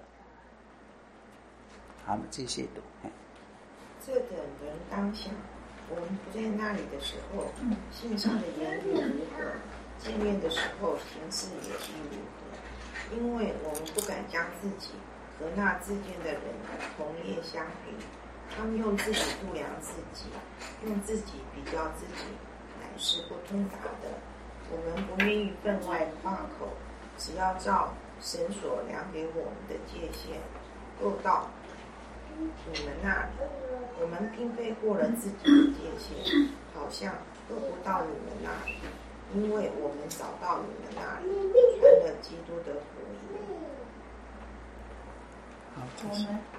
好，我们继续读。 这等人当想，我们不在那里的时候，信上的言语如何，见面的时候行事也是如何。因为我们不敢将自己和那自荐的人同列相比，他们用自己度量自己，用自己比较自己，乃是不通达的。我们不愿意分外夸口，只要照神所量给我们的界限，够到你们那里。我们并非过了自己的界限，好像够不到你们那里，因为我们找到你们那里，传了基督的福音。 好， 我们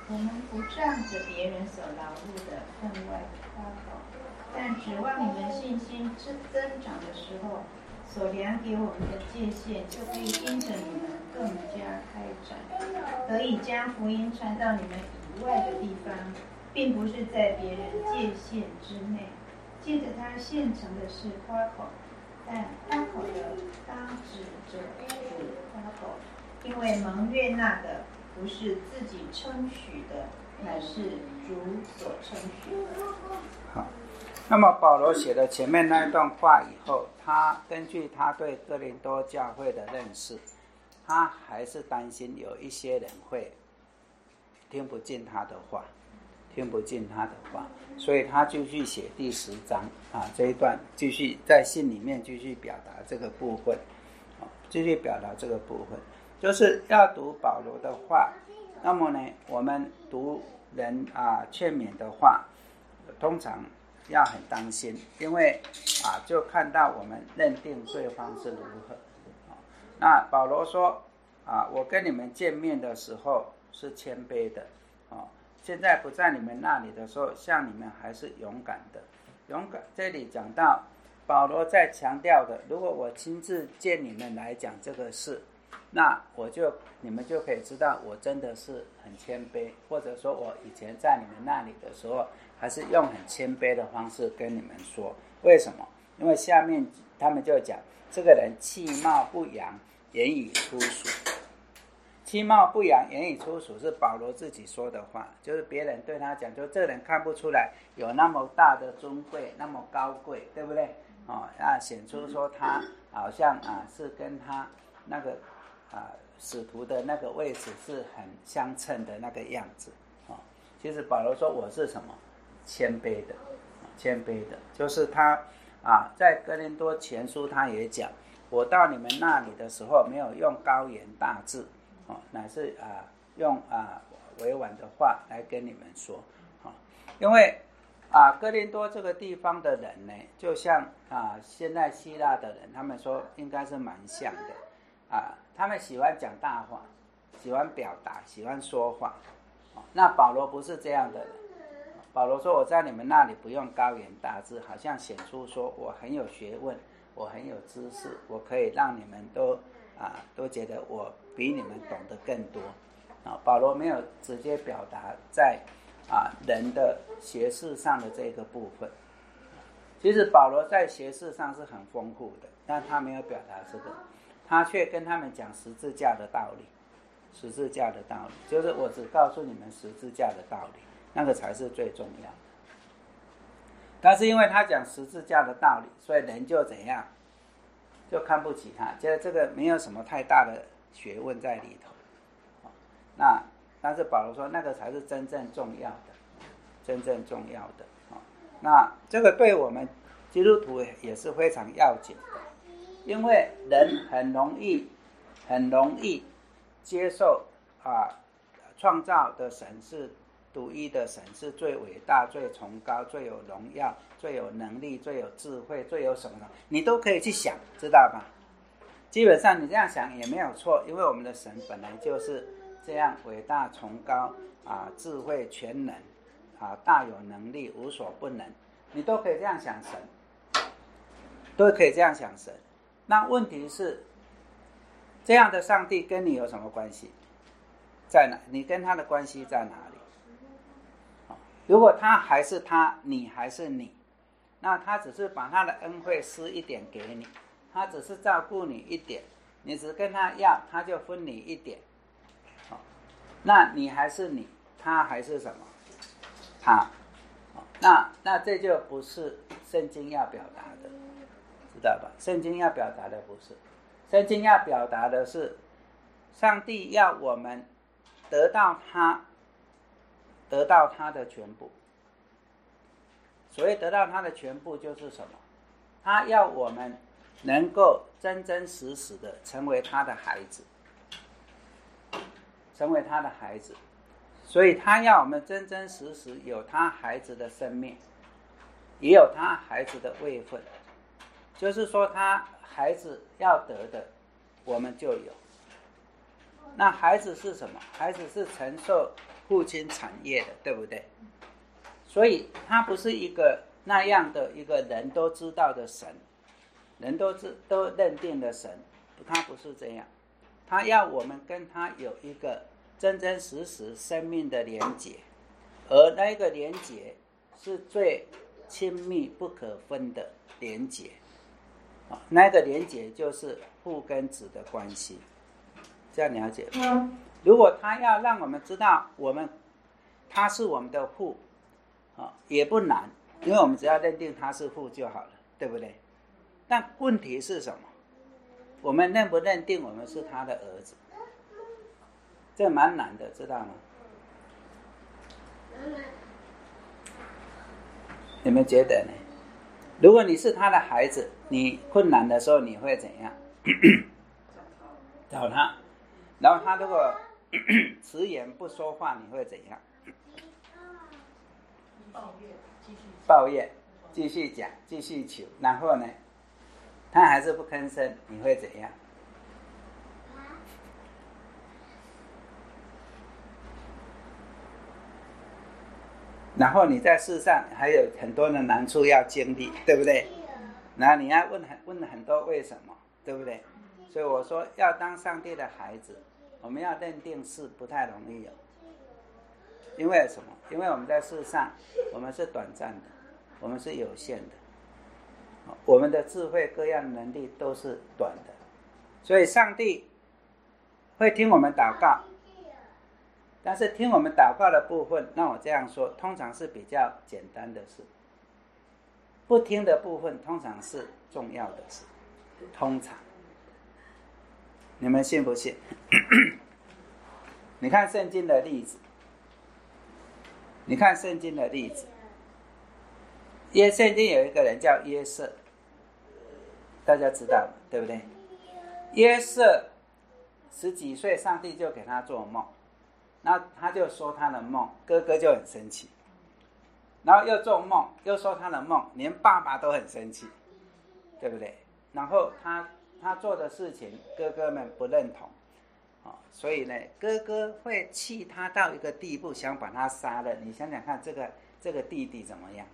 我们不仗着别人所劳碌的分外夸口，但指望你们信心之增长的时候，所量给我们的界限，就可以因着你们更加开展，得以将福音传到你们以外的地方，并不是在别人界限之内。借着他现成的事夸口，但夸口的当指着主夸口，因为蒙悦纳的不是自己称许的，乃是主所称许的。 好，那么保罗写了前面那一段话以后，他根据他对哥林多教会的认识，他还是担心有一些人会听不进他的话，听不进他的话，所以他继续写第十章啊这一段，继续在信里面继续表达这个部分，啊，继续表达这个部分，就是要读保罗的话。那么呢，我们读人啊劝勉的话，通常要很当心，因为啊就看到我们认定对方是如何。啊、那保罗说啊，我跟你们见面的时候是谦卑的，啊，现在不在你们那里的时候，像你们还是勇敢的。勇敢这里讲到保罗在强调的，如果我亲自见你们来讲这个事，那我就你们就可以知道我真的是很谦卑，或者说我以前在你们那里的时候还是用很谦卑的方式跟你们说。为什么？因为下面他们就讲这个人气貌不扬，言语粗俗。气貌不扬，言语粗俗是保罗自己说的话，就是别人对他讲，就这个人看不出来有那么大的尊贵，那么高贵，对不对？哦，那显出说他好像啊是跟他那个啊使徒的那个位置是很相称的那个样子。哦，其实保罗说我是什么？谦卑的，谦卑的，就是他啊在哥林多前书他也讲，我到你们那里的时候没有用高言大志。哦，乃是啊用啊委婉的话来跟你们说，哦，因为啊哥林多这个地方的人呢，就像啊现在希腊的人，他们说应该是蛮像的啊，他们喜欢讲大话，喜欢表达，喜欢说话。哦，那保罗不是这样的人，保罗说我在你们那里不用高言大志，好像显出说我很有学问，我很有知识，我可以让你们都啊都觉得我比你们懂得更多。啊，保罗没有直接表达在啊人的学识上的这个部分。其实保罗在学识上是很丰富的，但他没有表达这个，他却跟他们讲十字架的道理。十字架的道理就是我只告诉你们十字架的道理，那个才是最重要的。但是因为他讲十字架的道理，所以人就怎样，就看不起他，觉得这个没有什么太大的学问在里头。那但是保罗说那个才是真正重要的，真正重要的。那这个对我们基督徒也是非常要紧的，因为人很容易很容易接受啊，创造的神是独一的神，是最伟大、最崇高、最有荣耀、最有能力、最有智慧、最有什么的，你都可以去想，知道吧？基本上你这样想也没有错，因为我们的神本来就是这样伟大、崇高啊，智慧、全能啊，大有能力，无所不能，你都可以这样想神，都可以这样想神。那问题是，这样的上帝跟你有什么关系？在哪？你跟他的关系在哪里？如果他还是他，你还是你，那他只是把他的恩惠施一点给你，他只是照顾你一点，你只跟他要，他就分你一点。那你还是你，他还是什么？他。那那这就不是圣经要表达的，知道吧？圣经要表达的不是，圣经要表达的是，上帝要我们得到他，得到他的全部。所谓得到他的全部就是什么？他要我们能够真真实实的成为他的孩子，成为他的孩子。所以他要我们真真实实有他孩子的生命，也有他孩子的位分，就是说他孩子要得的我们就有。那孩子是什么？孩子是承受父亲产业的，对不对？所以他不是一个那样的一个人都知道的神，人都知都认定的神，他不是这样，他要我们跟他有一个真真实实生命的连结，而那个连结是最亲密不可分的连结，那个连结就是父跟子的关系，这样了解吗？如果他要让我们知道我们他是我们的父，也不难，因为我们只要认定他是父就好了，对不对？但问题是什么？我们认不认定我们是他的儿子？这蛮难的，知道吗？你们觉得呢？如果你是他的孩子，你困难的时候你会怎样？找他，然后他如果迟延不说话，你会怎样？抱怨，继续讲，继续求，然后呢，他还是不吭声，你会怎样？然后你在世上还有很多的难处要经历，对不对？然后你要问很问很多为什么，对不对？所以我说要当上帝的孩子，我们要认定是不太容易有。因为什么？因为我们在世上，我们是短暂的，我们是有限的，我们的智慧各样能力都是短的，所以上帝会听我们祷告，但是听我们祷告的部分，那我这样说，通常是比较简单的事，不听的部分通常是重要的事，通常，你们信不信？你看圣经的例子。你看圣经的例子，耶圣经有一个人叫约瑟，大家知道对不对？约瑟十几岁，上帝就给他做梦，然后他就说他的梦，哥哥就很生气，然后又做梦，又说他的梦，连爸爸都很生气，对不对？然后他他做的事情，哥哥们不认同。所以呢，哥哥会气他到一个地步，想把他杀了。你想想看，这个这个弟弟怎么样？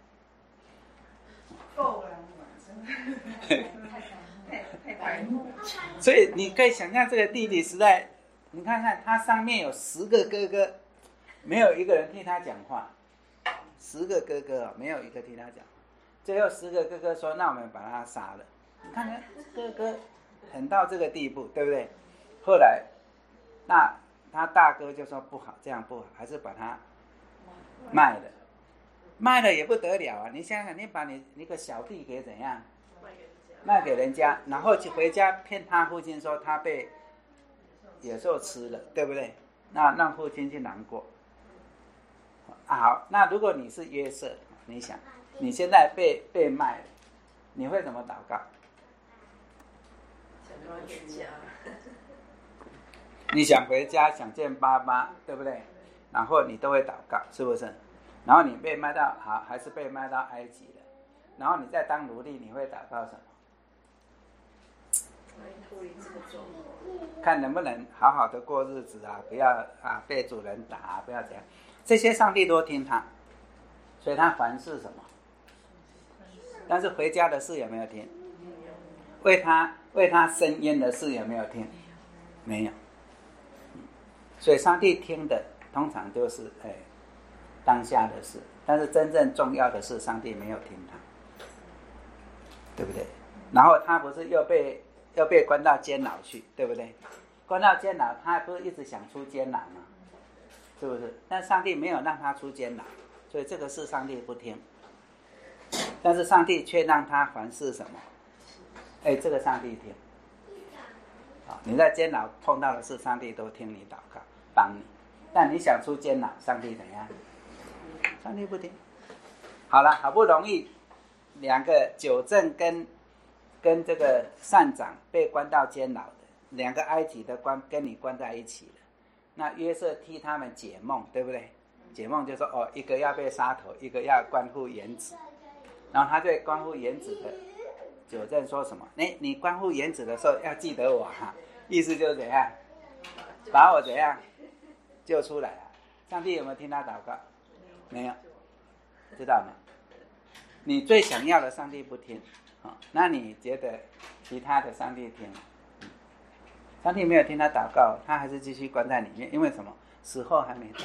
够了，真的太太白目。 所以你可以想象，这个弟弟实在，你看看他上面有十个哥哥，没有一个人替他讲话。十个哥哥没有一个替他讲话。最后十个哥哥说：“那我们把他杀了。”你看看哥哥狠到这个地步，对不对？后来。那他大哥就说不好，这样不好，还是把他卖了，卖了也不得了啊！你想想，你把你那个小弟给怎样卖给人家，然后回家骗他父亲说他被野兽吃了，对不对？那让父亲去难过。好，那如果你是约瑟，你想你现在被被卖了，你会怎么祷告？你想回家，想见爸爸，对不对？然后你都会祷告，是不是？然后你被卖到好，还是被卖到埃及了？然后你再当奴隶，你会祷告什么？看能不能好好的过日子啊，不要啊被主人打啊，不要这样。这些上帝都听他，所以他凡事什么？但是回家的事有没有听？为他为他伸冤的事有没有听？没有。所以上帝听的通常就是哎当下的事，但是真正重要的事上帝没有听他，对不对？然后他不是又被又被关到监牢去，对不对？关到监牢，他不是一直想出监牢吗？是不是？但上帝没有让他出监牢，所以这个事上帝不听，但是上帝却让他凡事什么？哎，这个上帝听。你在监牢碰到的事，上帝都听你祷告，帮你。但你想出监牢，上帝怎样？上帝不听。好了，好不容易两个九正跟跟这个善长被关到监牢的，两个埃及的关跟你关在一起了。那约瑟替他们解梦，对不对？解梦就说哦，一个要被杀头，一个要关乎原子。然后他对关乎原子的九正说什么？你你关乎原子的时候要记得我哈，意思就是怎样，把我怎样救出来啊， 上帝有没有听他祷告？没有，知道吗？你最想要的上帝不听，哦，那你觉得其他的上帝听？上帝没有听他祷告，他还是继续关在里面，因为什么？时候还没到，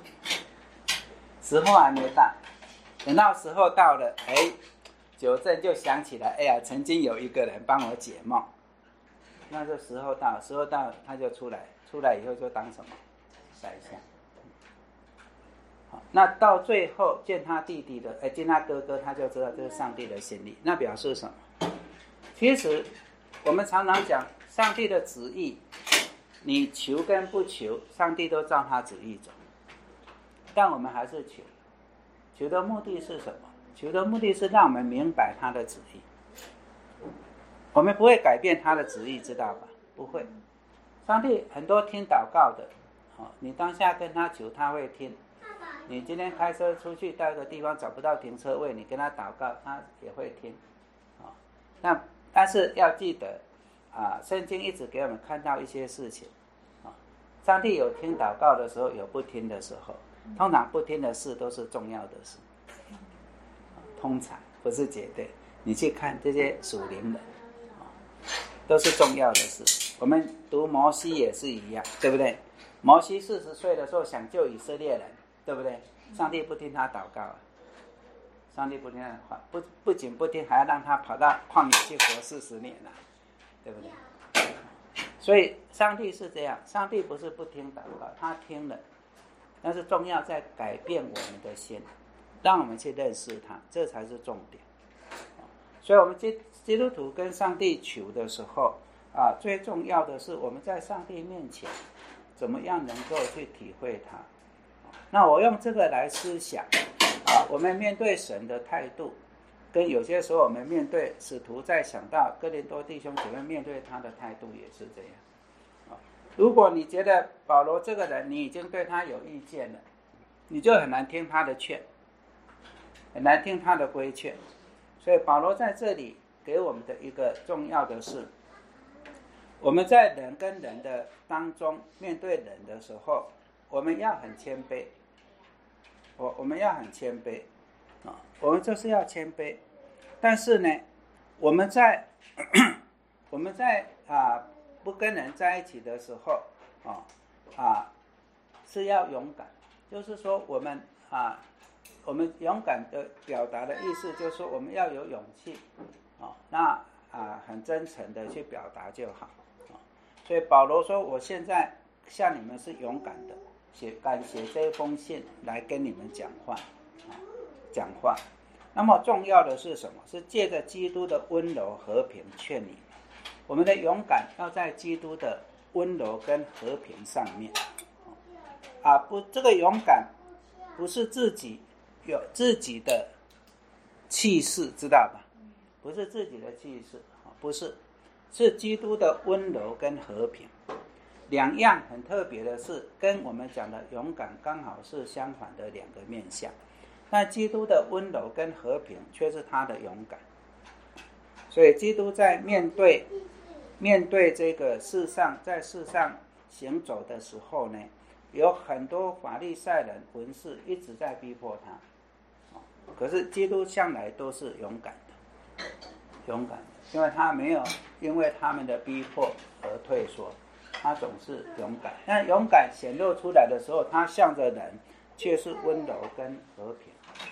时候还没到，等到时候到了，哎，九正就想起来，哎呀，曾经有一个人帮我解梦，那就时候到，时候到他就出来，出来以后就当什么？宰相。好，那到最后见他弟弟的，哎，见他哥哥，他就知道这是上帝的心意。那表示什么？其实我们常常讲上帝的旨意，你求跟不求，上帝都照他旨意走。但我们还是求，求的目的是什么？求的目的是让我们明白他的旨意。我们不会改变他的旨意，知道吧？不会。上帝很多听祷告的，哦，你当下跟他求，他会听。你今天开车出去到一个地方找不到停车位，你跟他祷告，他也会听。哦，那但是要记得啊，圣经一直给我们看到一些事情。啊，上帝有听祷告的时候，有不听的时候。通常不听的事都是重要的事，通常不是绝对。你去看这些属灵的，都是重要的事。我们读摩西也是一样，对不对？摩西四十岁的时候想救以色列人，对不对？上帝不听他祷告，上帝不听他的话，不不仅不听，还要让他跑到旷野去活四十年了，对不对？所以上帝是这样，上帝不是不听祷告，他听了。但是重要在改变我们的心，让我们去认识他，这才是重点。所以我们基基督徒跟上帝求的时候啊，最重要的是我们在上帝面前怎么样能够去体会他。那我用这个来思想啊，我们面对神的态度，跟有些时候我们面对使徒在想到哥林多弟兄姐妹面对他的态度也是这样。如果你觉得保罗这个人你已经对他有意见了，你就很难听他的劝，很难听他的规劝。所以保罗在这里给我们的一个重要的是，我们在人跟人的当中面对人的时候，我们要很谦卑，我我们要很谦卑啊，我们就是要谦卑。但是呢，我们在我们在啊。不跟人在一起的时候，哦啊，是要勇敢。就是说，我们啊，我们勇敢的表达的意思，就是说我们要有勇气，哦，那啊很真诚的去表达就好。哦，所以保罗说，我现在向你们是勇敢的，写敢写这封信来跟你们讲话，哦，讲话。那么重要的是什么？是借着基督的温柔和平劝你们。我们的勇敢要在基督的温柔跟和平上面，啊，不，这个勇敢不是自己有自己的气势，知道吧？不是自己的气势，不是，是基督的温柔跟和平。两样很特别的是，跟我们讲的勇敢刚好是相反的两个面向。那基督的温柔跟和平却是他的勇敢。所以基督在面对面对这个世上，在世上行走的时候呢，有很多法利赛人文士一直在逼迫他，可是基督向来都是勇敢的，勇敢的，因为他没有因为他们的逼迫而退缩，他总是勇敢。但勇敢显露出来的时候，他向着人却是温柔跟和平。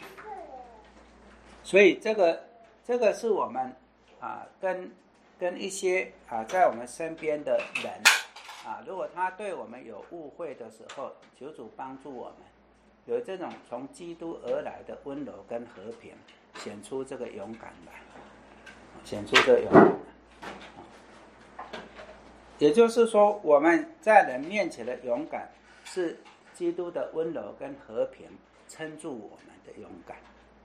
所以这个这个是我们啊跟跟一些啊在我们身边的人啊，如果他对我们有误会的时候，求主帮助我们有这种从基督而来的温柔跟和平，显出这个勇敢来，显出这个勇敢来。也就是说，我们在人面前的勇敢是基督的温柔跟和平撑住我们的勇敢。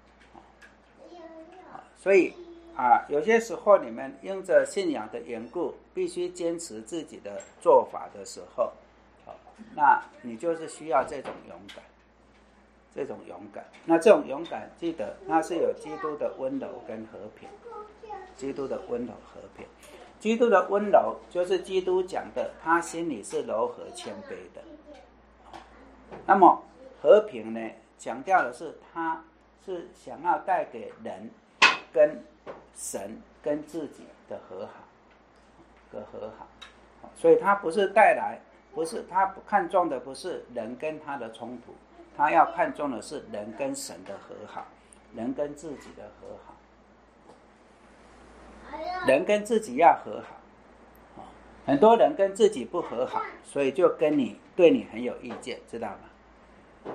所以啊，有些时候你们因着信仰的缘故，必须坚持自己的做法的时候，那你就是需要这种勇敢，这种勇敢。那这种勇敢，记得那是有基督的温柔跟和平，基督的温柔和平。基督的温柔就是基督讲的，他心里是柔和谦卑的。 那么和平呢，强调的是它是想要带给人跟神跟自己的和好的和好，所以它不是带来，不是他看重的不是人跟他的冲突，他要看重的是人跟神的和好，人跟自己的和好，人跟自己要和好。很多人跟自己不和好，所以就跟你对你很有意见，知道吗？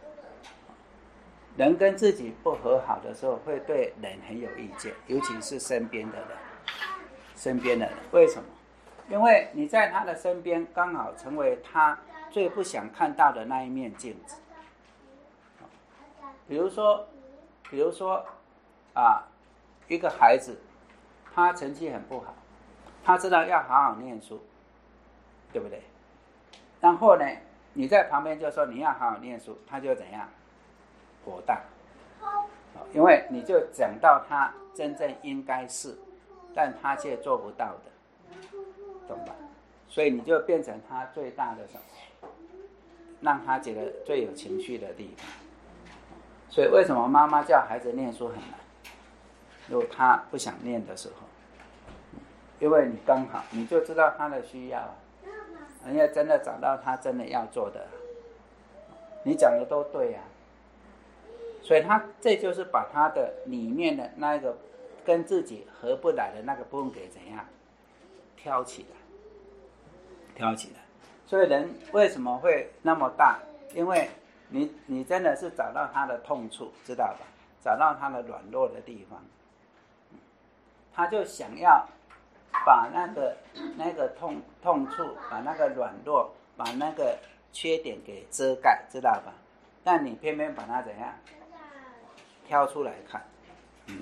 人跟自己不和好的时候，会对人很有意见，尤其是身边的人。身边的人为什么？因为你在他的身边，刚好成为他最不想看到的那一面镜子。比如说，比如说啊，一个孩子，他成绩很不好，他知道要好好念书，对不对？然后呢，你在旁边就说你要好好念书，他就怎样？火大，因为你就讲到他真正应该是，但他却做不到的，懂吧？所以你就变成他最大的什么？让他觉得最有情绪的地方。所以为什么妈妈叫孩子念书很难？如果他不想念的时候，因为你刚好你就知道他的需要，人家真的找到他真的要做的，你讲的都对啊。所以他这就是把他的里面的那个跟自己合不来的那个部分给怎样挑起来，挑起来。所以人为什么会那么大？因为你你真的是找到他的痛处，知道吧？找到他的软弱的地方，他就想要把那个那个痛痛处，把那个软弱，把那个缺点给遮盖，知道吧？但你偏偏把它怎样挑出来看，嗯，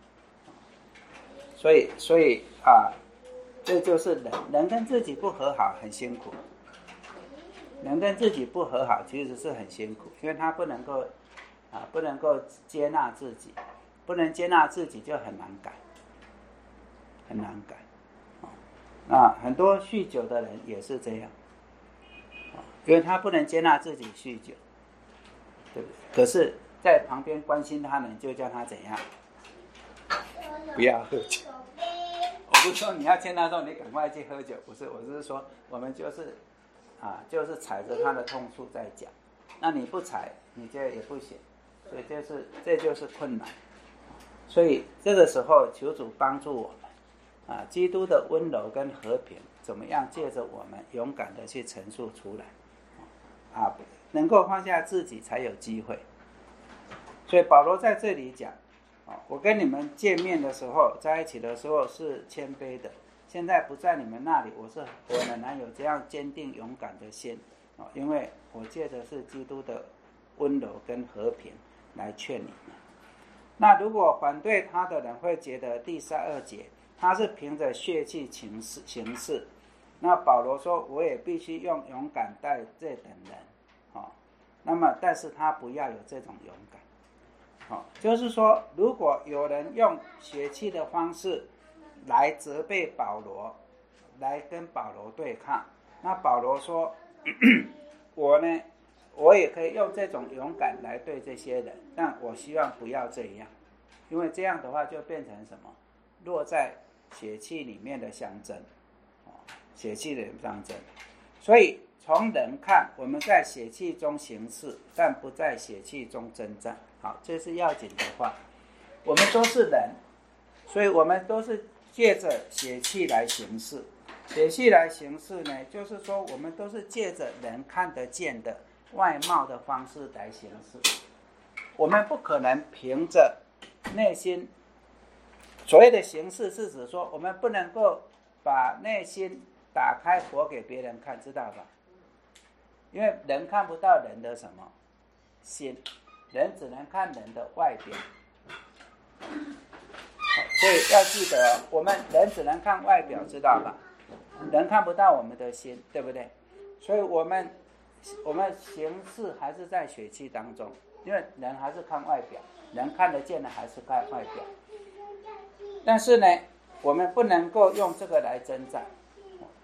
所以所以啊，这就是人人跟自己不和好很辛苦，人跟自己不和好其实是很辛苦，因为他不能够啊不能够接纳自己，不能接纳自己就很难改，很难改。那很多酗酒的人也是这样，因为他不能接纳自己酗酒，对不对？可是在旁边关心他人，就叫他怎样？不要喝酒。我不是说你要劝他说你赶快去喝酒，不是，我是说我们就是啊，就是踩着他的痛处在讲。那你不踩，你这也不行，所以就是这就是困难。所以这个时候求主帮助我们啊，基督的温柔跟和平怎么样借着我们勇敢的去陈述出来啊，能够放下自己才有机会。所以保罗在这里讲，我跟你们见面的时候，在一起的时候是谦卑的，现在不在你们那里，我是我仍然有这样坚定勇敢的心，因为我借的是基督的温柔跟和平来劝你们。那如果反对他的人会觉得第十二节他是凭着血气行事行事，那保罗说我也必须用勇敢待这等人，哦，那么但是他不要有这种勇敢，哦，就是说如果有人用血气的方式来责备保罗，来跟保罗对抗，那保罗说我呢我也可以用这种勇敢来对这些人，但我希望不要这样，因为这样的话就变成什么？落在血气里面的象征，血气的象征。所以从人看，我们在血气中行事，但不在血气中征战。好，这是要紧的话。我们都是人，所以我们都是借着血气来行事。血气来行事呢，就是说我们都是借着人看得见的外貌的方式来行事。我们不可能凭着内心，所谓的形式是指说我们不能够把内心打开活给别人看，知道吧？因为人看不到人的什么心，人只能看人的外表，所以要记得我们人只能看外表，知道吧？人看不到我们的心，对不对？所以我们我们行事还是在血气当中，因为人还是看外表，人看得见的还是看外表。但是呢，我们不能够用这个来征战，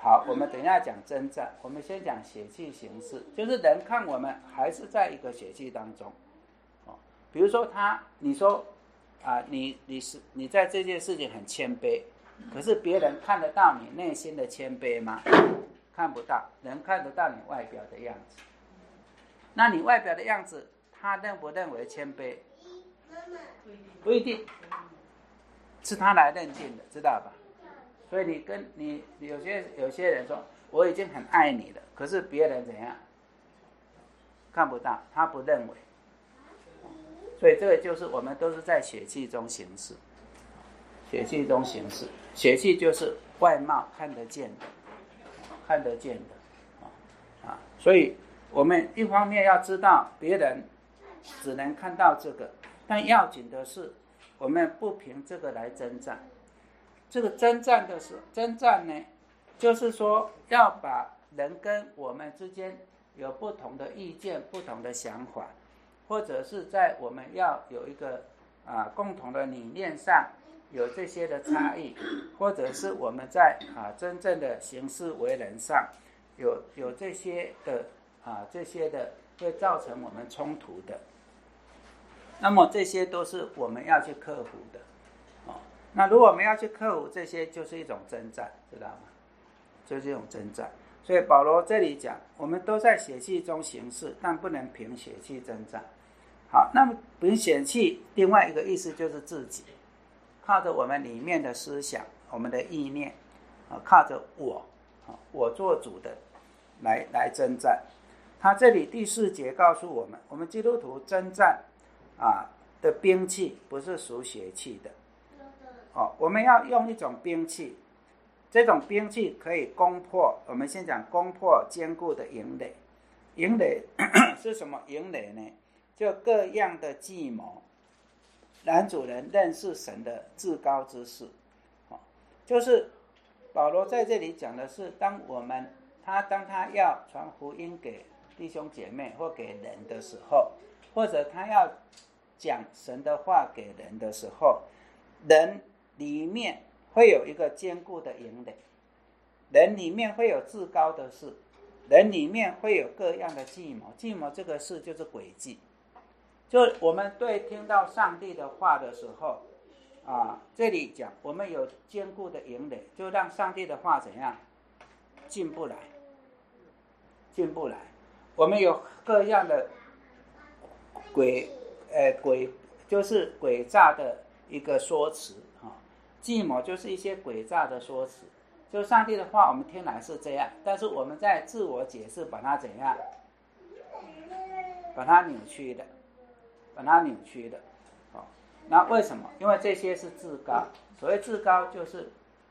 好，我们等一下讲征战，我们先讲血气形式，就是人看我们还是在一个血气当中。哦，比如说他，你说啊，你你是你在这件事情很谦卑，可是别人看得到你内心的谦卑吗？看不到，人看得到你外表的样子。那你外表的样子，他认不认为谦卑？不一定，是他来认定的，知道吧？所以你跟你有些有些人说我已经很爱你了，可是别人怎样看不到，他不认为。所以这个就是我们都是在血气中行事，血气中行事，血气就是外貌看得见的，看得见的啊。所以我们一方面要知道别人只能看到这个，但要紧的是我们不凭这个来征战。这个征战的时候，征战呢，就是说要把人跟我们之间有不同的意见、不同的想法，或者是在我们要有一个啊共同的理念上有这些的差异，或者是我们在啊真正的行事为人上有有这些的啊这些的会造成我们冲突的。那么这些都是我们要去克服的。那如果我们要去克服这些，就是一种征战，知道吗？就是一种征战。所以保罗这里讲，我们都在血气中行事，但不能凭血气征战。好，那么凭血气，另外一个意思就是自己，靠着我们里面的思想、我们的意念，靠着我，我做主的来来征战。他这里第四节告诉我们，我们基督徒征战啊的兵器不是属血气的。哦，我们要用一种兵器，这种兵器可以攻破，我们先讲攻破坚固的营垒。营垒是什么？营垒呢？就各样的计谋，男主人认识神的至高之事。哦，就是保罗在这里讲的是，当我们他当他要传福音给弟兄姐妹或给人的时候，或者他要讲神的话给人的时候，人里面会有一个坚固的营垒，人里面会有至高的事，人里面会有各样的计谋。计谋这个事就是诡计，就我们对听到上帝的话的时候啊，这里讲我们有坚固的营垒，就让上帝的话怎样进不来，进不来。我们有各样的诡呃诡就是诡诈的一个说辞。计谋就是一些诡诈的说辞，就上帝的话我们听来是这样，但是我们在自我解释把它怎样，把它扭曲的，把它扭曲的。哦，那为什么？因为这些是至高，所谓至高就是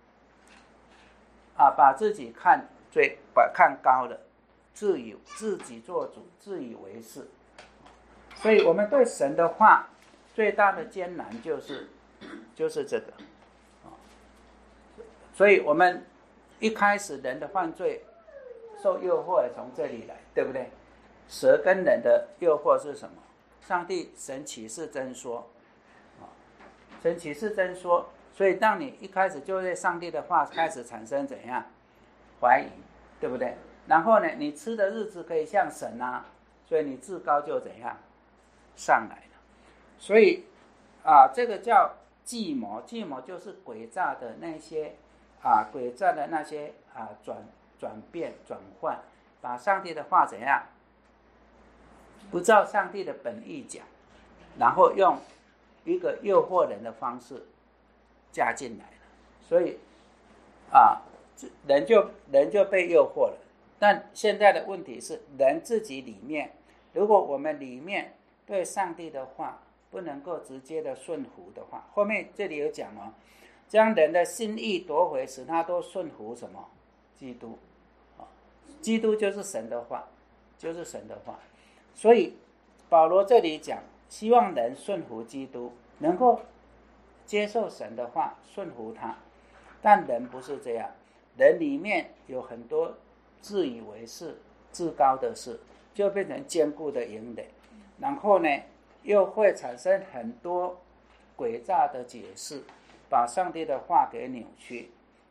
啊把自己看最把看高了，自以自己做主，自以为是。所以我们对神的话最大的艰难就是就是这个。所以我们一开始人的犯罪受诱惑也从这里来，对不对？蛇跟人的诱惑是什么？上帝神启示真说，神启示真说，所以当你一开始就对上帝的话开始产生怎样怀疑，对不对？然后呢，你吃的日子可以像神啊，所以你至高就怎样上来了。所以啊，这个叫计谋，计谋就是诡诈的那些啊，诡诈的那些啊转转变转换，把上帝的话怎样不照上帝的本意讲，然后用一个诱惑人的方式加进来了，所以啊，人就人就被诱惑了。但现在的问题是，人自己里面，如果我们里面对上帝的话不能够直接的顺服的话，后面这里有讲哦，将人的心意夺回，使他都顺服什么？基督。基督就是神的话，就是神的话。所以保罗这里讲，希望人顺服基督，能够接受神的话，顺服他。但人不是这样，人里面有很多自以为是、至高的事，就变成坚固的营垒。然后呢，又会产生很多诡诈的解释，把上帝的话给扭曲。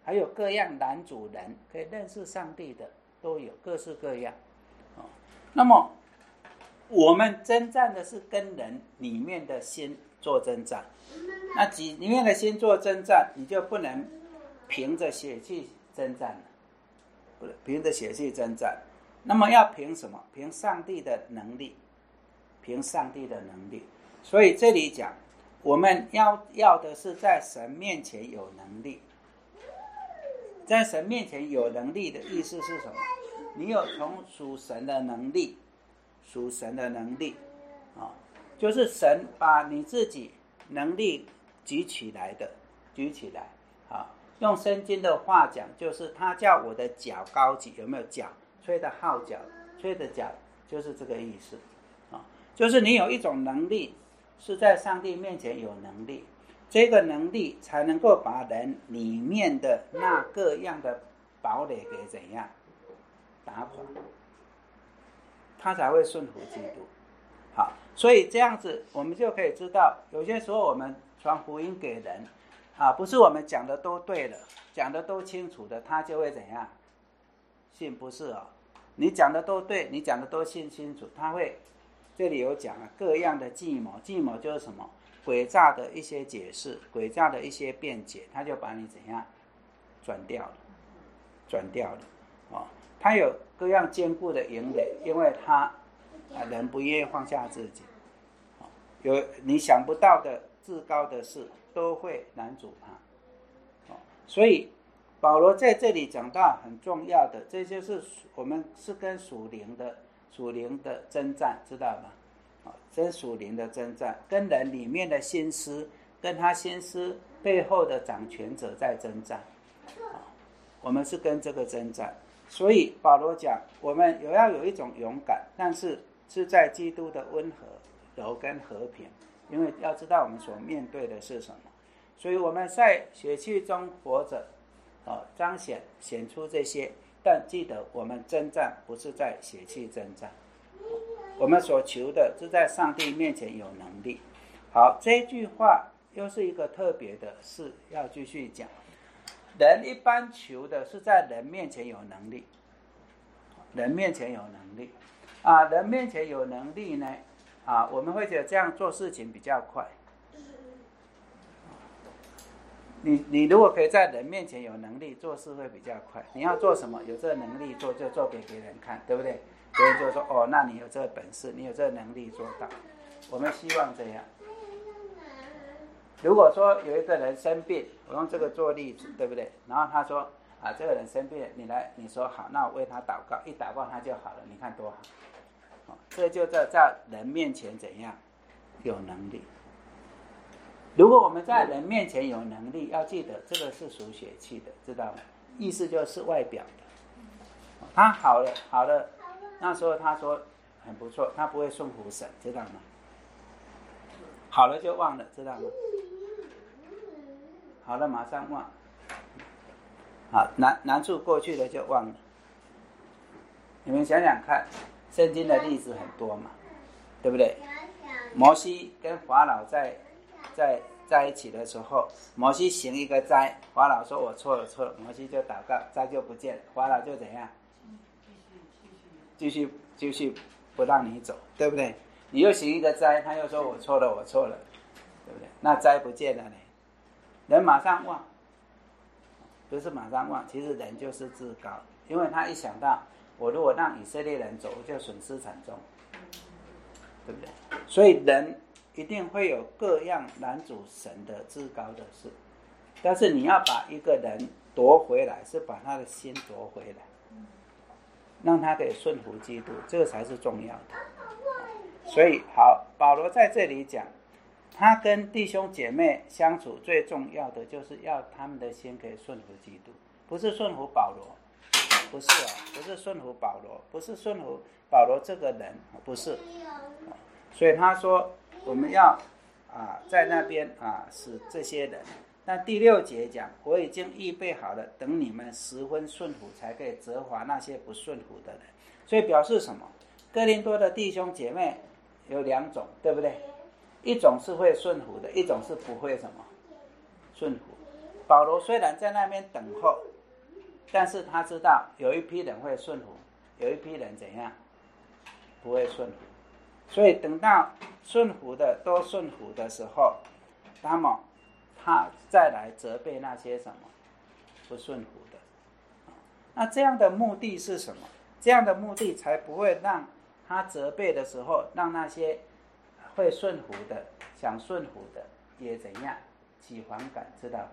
还有各样男主人可以认识上帝的都有，各式各样。哦，那么我们征战的是跟人里面的心做征战，那里面的心做征战，你就不能凭着血气征战了，不能凭着血气征战。那么要凭什么？凭上帝的能力，凭上帝的能力。所以这里讲，我们要要的是在神面前有能力。在神面前有能力的意思是什么？你有从属神的能力，属神的能力，哦，就是神把你自己能力举起来的，举起来，啊，用圣经的话讲，就是他叫我的脚高举，有没有脚？吹的号角，吹的脚，就是这个意思，啊，就是你有一种能力，是在上帝面前有能力，这个能力才能够把人里面的那各样的堡垒给怎样打垮，他才会顺服基督。好，所以这样子我们就可以知道，有些时候我们传福音给人啊，不是我们讲的都对了，讲的都清楚的，他就会怎样信，不是哦。你讲的都对，你讲的都信清楚，他会，这里有讲啊，各样的计谋，计谋就是什么？诡诈的一些解释，诡诈的一些辩解，他就把你怎样转掉了，转掉了，哦，他有各样坚固的营垒，因为他啊人不愿意放下自己，哦，有你想不到的至高的事都会拦阻他，哦，所以保罗在这里讲到很重要的，这就是我们是跟属灵的属灵的征战，知道吗？真属灵的征战，跟人里面的心思，跟他心思背后的掌权者在征战，我们是跟这个征战。所以保罗讲，我们有要有一种勇敢，但是是在基督的温和、柔跟和平，因为要知道我们所面对的是什么。所以我们在血气中活着，哦，彰显显出这些，但记得我们征战不是在血气征战。我们所求的是在上帝面前有能力。好，这句话又是一个特别的事，要继续讲。人一般求的是在人面前有能力，人面前有能力啊，人面前有能力呢，啊，我们会觉得这样做事情比较快。你你如果可以在人面前有能力，做事会比较快。你要做什么，有这个能力做，就做给别人看，对不对？别人就说哦，那你有这个本事，你有这个能力做到。我们希望这样。如果说有一个人生病，我用这个做例子，对不对？然后他说啊，这个人生病，你来，你说好，那我为他祷告，一祷告他就好了，你看多好。哦，这就在在人面前怎样有能力。如果我们在人面前有能力，要记得这个是属血气的，知道吗？意思就是外表的。他好了，好了。那时候他说很不错，他不会顺服神，知道吗？好了就忘了，知道吗？好了马上忘，好，难难处过去了就忘了。你们想想看，圣经的例子很多嘛，对不对？摩西跟法老在在在一起的时候，摩西行一个灾，法老说我错了错了，摩西就祷告，灾就不见了，法老就怎样？继续继续不让你走，对不对？你又行一个灾，他又说我错了我错了，对不对？那灾不见了呢，人马上忘，不是马上忘，其实人就是自高，因为他一想到我如果让以色列人走，我就损失惨重，对不对？所以人一定会有各样拦阻神的至高的事，但是你要把一个人夺回来，是把他的心夺回来，让他可以顺服基督，这个才是重要的。所以好，保罗在这里讲，他跟弟兄姐妹相处最重要的就是要他们的心可以顺服基督，不是顺服保罗，不是哦，不是顺服保罗，不是顺服保罗这个人，不是。所以他说我们要啊在那边啊使这些人。那第六节讲，我已经预备好了，等你们十分顺服，才可以责罚那些不顺服的人。所以表示什么？哥林多的弟兄姐妹有两种，对不对？一种是会顺服的，一种是不会什么顺服。 保罗虽然在那边等候，但是他知道有一批人会顺服，有一批人怎样不会顺服，所以等到顺服的都顺服的时候，那么他再来责备那些什么不顺服的。那这样的目的是什么？这样的目的才不会让他责备的时候，让那些会顺服的、想顺服的也怎样起反感，知道吧？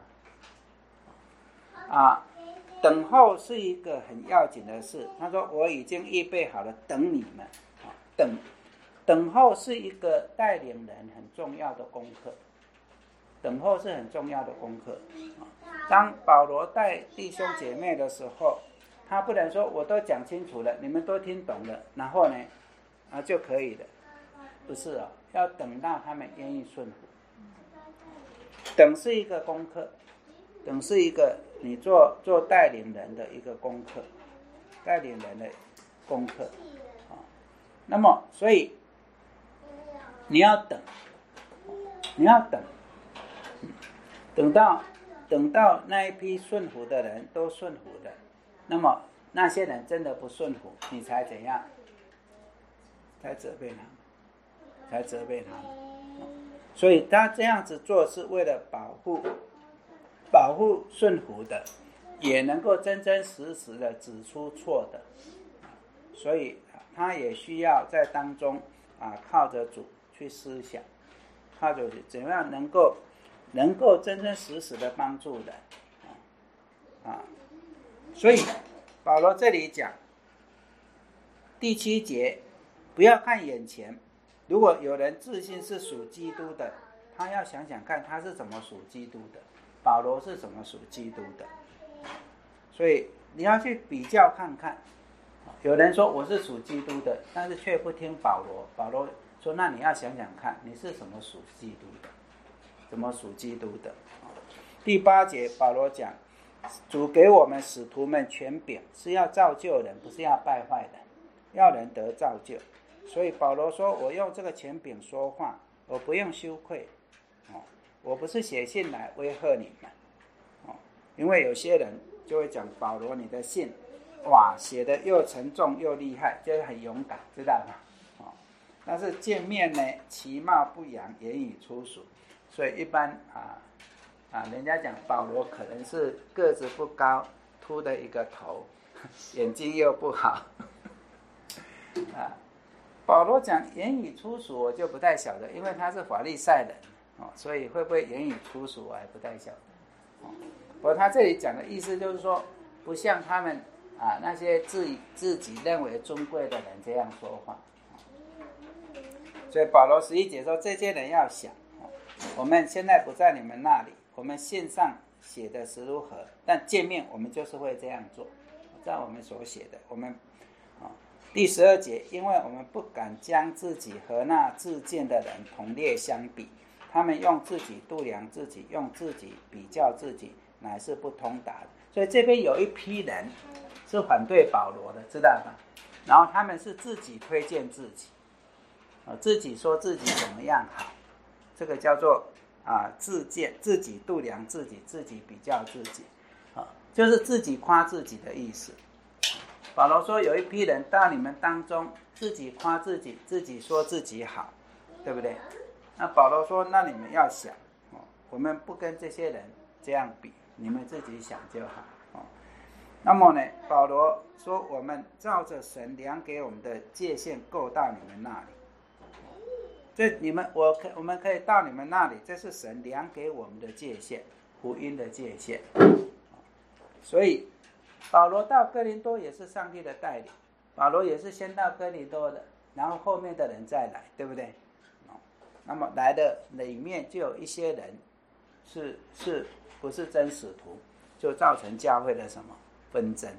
啊，等候是一个很要紧的事。他说：“我已经预备好了，等你们。”啊，等等候是一个带领人很重要的功课。等候是很重要的功课。当保罗带弟兄姐妹的时候，他不能说我都讲清楚了，你们都听懂了，然后呢，啊就可以了，不是哦，要等到他们愿意顺服。等是一个功课，等是一个你做做带领人的一个功课，带领人的功课啊。那么，所以你要等，你要等，等到等到那一批顺服的人都顺服的。那么那些人真的不顺服，你才怎样？才责备他们，才责备他们。所以他这样子做是为了保护保护顺服的，也能够真真实实的指出错的。所以他也需要在当中啊，靠着主去思想，靠着主怎样能够能够真真实实的帮助人啊。所以保罗这里讲第七节，不要看眼前，如果有人自信是属基督的，他要想想看他是怎么属基督的，保罗是怎么属基督的。所以你要去比较看看，有人说我是属基督的，但是却不听保罗，保罗说那你要想想看你是什么属基督的，怎么属基督的。第八节保罗讲，主给我们使徒们权柄，是要造就人，不是要败坏人，要人得造就。所以保罗说，我用这个权柄说话，我不用羞愧，哦，我不是写信来威吓你们，哦，因为有些人就会讲保罗你的信，哇，写的又沉重又厉害，就是很勇敢，知道吗？哦，但是见面呢，其貌不扬，言语粗俗，所以一般啊。啊，人家讲保罗可能是个子不高，秃的一个头，眼睛又不好。啊，保罗讲言语粗俗，我就不太晓得，因为他是法利赛人，哦，所以会不会言语粗俗，我还不太晓得。哦，不过他这里讲的意思就是说，不像他们啊那些自己自己认为尊贵的人这样说话。所以保罗十一节说，这些人要想，我们现在不在你们那里。我们信上写的是如何，但见面我们就是会这样做，照我们所写的。我们、哦、第十二节，因为我们不敢将自己和那自荐的人同列相比，他们用自己度量自己，用自己比较自己，乃是不通达的。所以这边有一批人是反对保罗的，知道吧？然后他们是自己推荐自己，哦、自己说自己怎么样好，这个叫做啊，自荐，自己度量自己，自己比较自己，啊，就是自己夸自己的意思。保罗说有一批人到你们当中，自己夸自己，自己说自己好，对不对？那保罗说，那你们要想，哦，我们不跟这些人这样比，你们自己想就好。哦，那么呢，保罗说，我们照着神量给我们的界限够到你们那里。这你们我可我们可以到你们那里，这是神量给我们的界限，福音的界限。所以保罗到哥林多也是上帝的带领，保罗也是先到哥林多的，然后后面的人再来，对不对？那么来的里面就有一些人是是不是真使徒，就造成教会的什么纷争。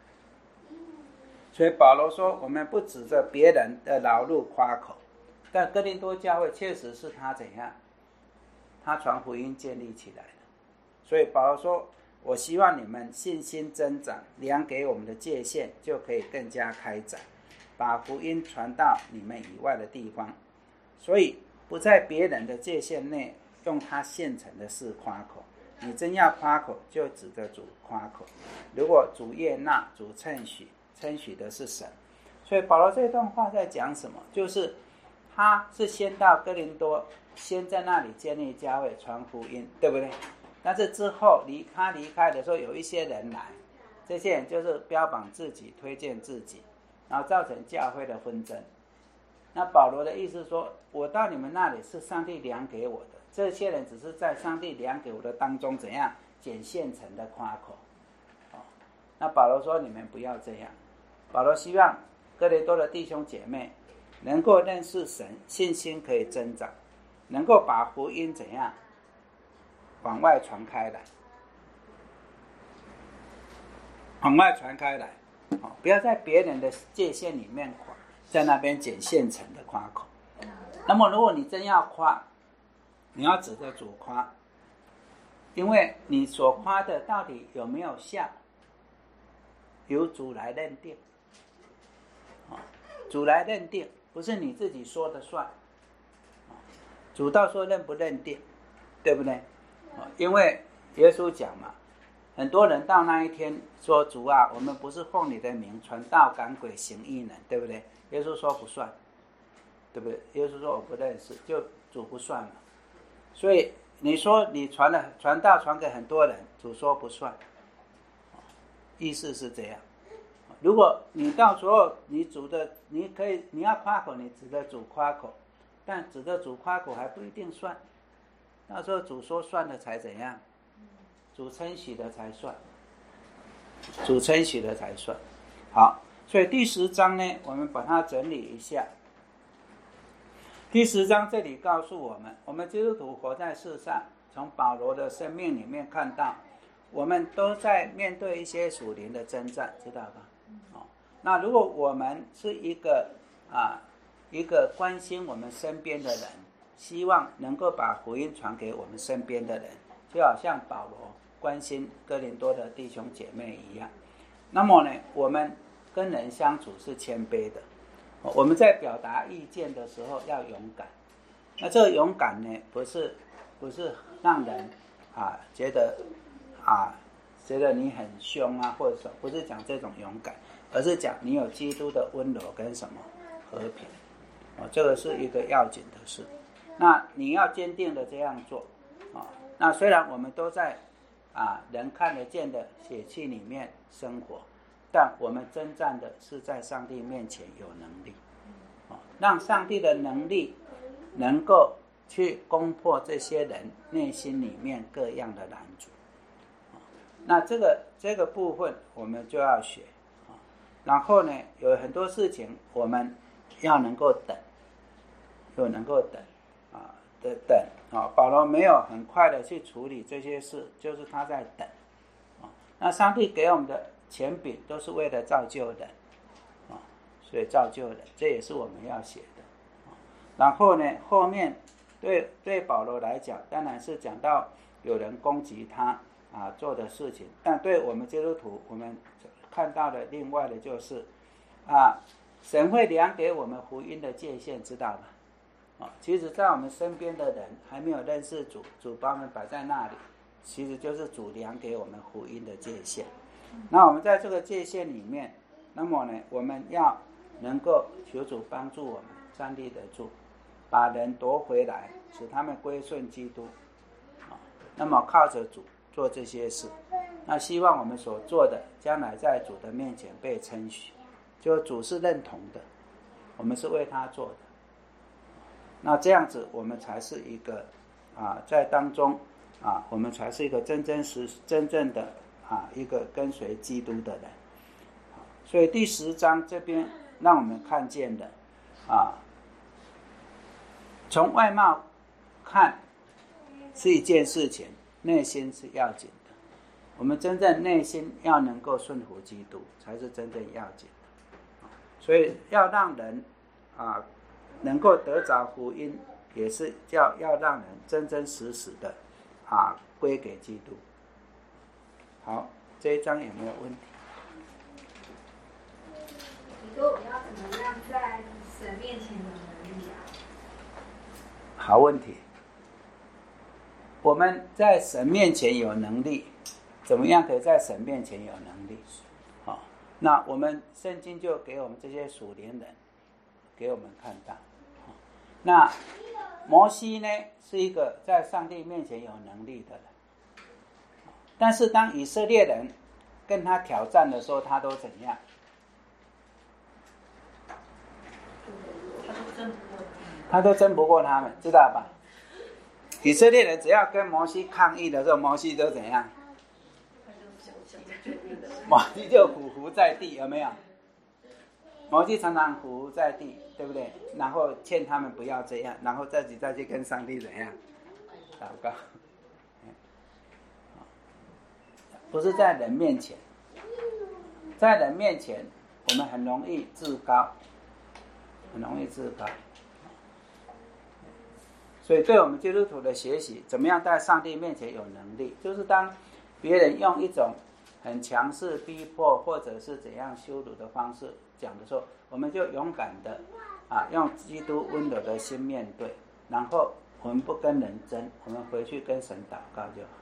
所以保罗说，我们不指着别人的劳碌夸口。但哥林多教会确实是他怎样，他传福音建立起来的。所以保罗说，我希望你们信心增长，量给我们的界限就可以更加开展，把福音传到你们以外的地方。所以不在别人的界限内用他现成的事夸口， 你真要夸口，就指着主夸口。如果主悦纳，主称许，称许的是神。所以保罗这段话在讲什么？就是他是先到哥林多，先在那里建立教会，传福音，对不对？但是之后离他离开的时候，有一些人来，这些人就是标榜自己，推荐自己，然后造成教会的纷争。那保罗的意思说，我到你们那里是上帝量给我的，这些人只是在上帝量给我的当中怎样捡现成的夸口。哦，那保罗说你们不要这样。保罗希望哥林多的弟兄姐妹能够认识神，信心可以增长，能够把福音怎样往外传开来，往外传开来。哦，不要在别人的界限里面在那边捡现成的夸口。那么如果你真要夸，你要指着主夸，因为你所夸的到底有没有效，由主来认定。哦，主来认定，不是你自己说的算。哦，主到说认不认定，对不对？哦，因为耶稣讲嘛，很多人到那一天说，主啊，我们不是奉你的名传道赶鬼行异能，对不对？耶稣说不算，对不对？耶稣说我不认识，就主不算了。所以你说你传了传道传给很多人，主说不算，意思是这样。如果你到时候你主的你可以你要夸口，你指着主夸口，但指着主夸口还不一定算，到时候主说算了才怎样？主称许的才算，主称许的才算。好，所以第十章呢，我们把它整理一下。第十章这里告诉我们，我们基督徒活在世上，从保罗的生命里面看到，我们都在面对一些属灵的征战，知道吧？哦，那如果我们是一个啊一个关心我们身边的人，希望能够把福音传给我们身边的人，就好像保罗关心哥林多的弟兄姐妹一样。那么呢，我们跟人相处是谦卑的，我们在表达意见的时候要勇敢。那这个勇敢呢，不是不是让人啊觉得啊觉得你很凶啊，或者说不是讲这种勇敢，而是讲你有基督的温柔跟什么和平。哦，这个是一个要紧的事。那你要坚定的这样做啊。那虽然我们都在啊人看得见的血气里面生活，但我们征战的是在上帝面前有能力，哦，让上帝的能力能够去攻破这些人内心里面各样的拦阻。哦，那这个这个部分我们就要学，哦，然后呢，有很多事情我们要能够等，又能够等啊的等啊，保罗没有很快的去处理这些事，就是他在等。啊，那上帝给我们的权柄都是为了造就人，啊，所以造就人，这也是我们要写的。啊，然后呢，后面对对保罗来讲，当然是讲到有人攻击他啊做的事情，但对我们基督徒，我们看到的另外的就是啊，神会量给我们福音的界限，知道吗？哦，其实在我们身边的人还没有认识主，主把我们摆在那里，其实就是主量给我们福音的界限。那我们在这个界限里面，那么呢，我们要能够求主帮助我们站立得住，把人夺回来，使他们归顺基督。哦，那么靠着主做这些事，那希望我们所做的将来在主的面前被称许，就主是认同的，我们是为他做的。那这样子我们才是一个啊，在当中啊，我们才是一个真真实真正的啊一个跟随基督的人。所以第十章这边让我们看见的啊，从外貌看是一件事情，内心是要紧的。我们真正内心要能够顺服基督，才是真正要紧的。所以要让人啊能够得着福音，也是要要让人真真实实的啊归给基督。好，这一章有没有问题？ 你说我要怎么样在神面前有能力啊？ 好问题。 我们在神面前有能力，怎么样可以在神面前有能力？好，那我们圣经就给我们这些属灵人，给我们看到。那摩西呢，是一个在上帝面前有能力的人，但是当以色列人跟他挑战的时候，他都怎样？他都争不过他们，知道吧？以色列人只要跟摩西抗议的时候，摩西都怎样？摩西就匍匐在地，有没有？摩西常常匍匐在地，对不对？然后劝他们不要这样，然后自己再去跟上帝怎样祷告？不是在人面前，在人面前，我们很容易自高，很容易自高。所以对我们基督徒的学习，怎么样在上帝面前有能力，就是当别人用一种很强势逼迫或者是怎样羞辱的方式讲的时候，我们就勇敢的啊，用基督温柔的心面对，然后我们不跟人争，我们回去跟神祷告就好。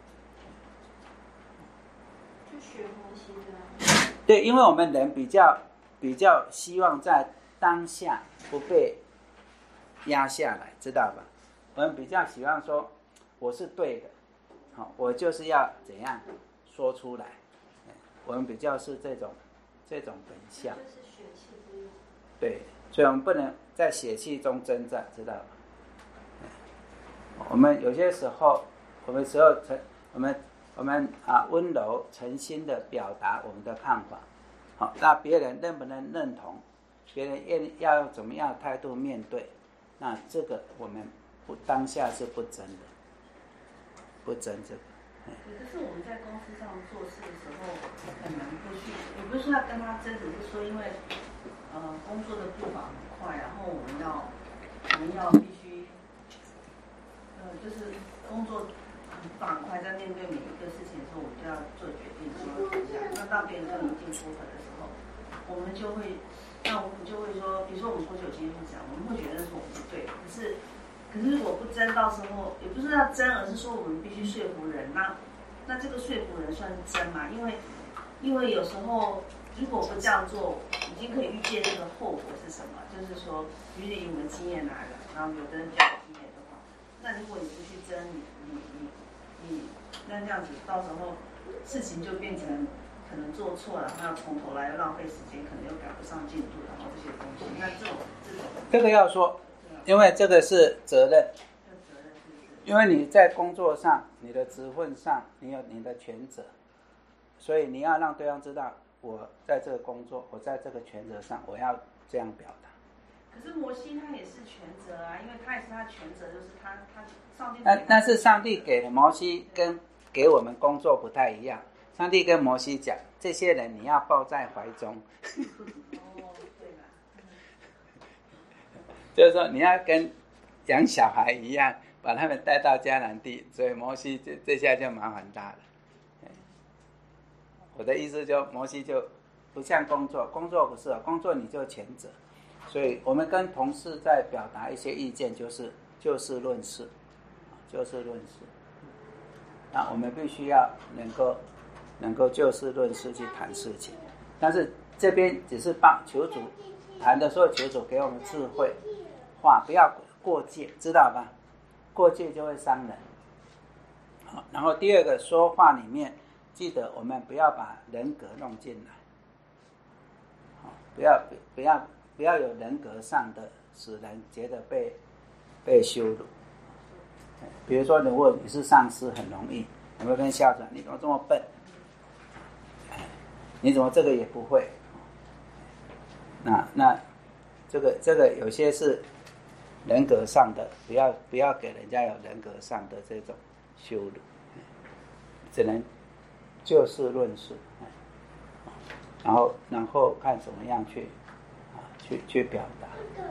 就学摩西的。 对，因为我们人比较比较希望在当下不被压下来，知道吧？我们比较喜欢说我是对的，好，我就是要怎样说出来。我们比较是这种这种本相， 就是血气不一样。 对，所以我们不能在血气中征战，知道吧？我们有些时候，我们时候诚，我们我们啊温柔诚心的表达我们的看法，好，那别人认不能认同，别人愿要用怎么样的态度面对，那这个我们不当下是不争的，不争这个。 可是我们在公司上做事的时候，很难不去，也不是说要跟他争，只是说因为呃工作的步伐很快，然后我们要我们要必须呃就是工作步伐很快，在面对每一个事情的时候，我们就要做决定，说怎么样。那当别人跟你意见不合的时候，我们就会，那我们就会说，比如说我们过去有经验是这样，我们会觉得说我们是对的，可是。可是如果不争，到时候也不是要争，而是说我们必须说服人。那那这个说服人算是争嘛？因为因为有时候如果不这样做，已经可以预见这个后果是什么。就是说，比如你们经验来了，然后有的人比较有经验的话，那如果你不去争，你你你你那这样子，到时候事情就变成可能做错了，然后要从头来，浪费时间，可能又赶不上进度，然后这些东西。那这种这种这个要说。因为这个是责任，因为你在工作上，你的职分上，你有你的权责，所以你要让对方知道，我在这个工作，我在这个权责上，我要这样表达。 可是摩西他也是权责啊，因为他也是他权责，就是他他上帝。 那那是上帝给的摩西，跟给我们工作不太一样。上帝跟摩西讲，这些人你要抱在怀中。就是说，你要跟养小孩一样，把他们带到迦南地，所以摩西这这下就麻烦大了。我的意思就，摩西就不像工作，工作不是，工作你就前者。所以我们跟同事在表达一些意见，就是就事论事，就事论事。那我们必须要能够能够就事论事去谈事情，但是这边只是帮求主谈的时候，求主给我们智慧。话不要过界，知道吧？过界就会伤人。好，然后第二个说话里面，记得我们不要把人格弄进来，好，不要不要不要有人格上的使人觉得被被羞辱。比如说，如果你是上司，很容易，你会跟校长：“你怎么这么笨？你怎么这个也不会？”那那这个这个有些是。人格上的，不要不要给人家有人格上的这种羞辱，只能就事论事，然后然后看怎么样去啊去去表达。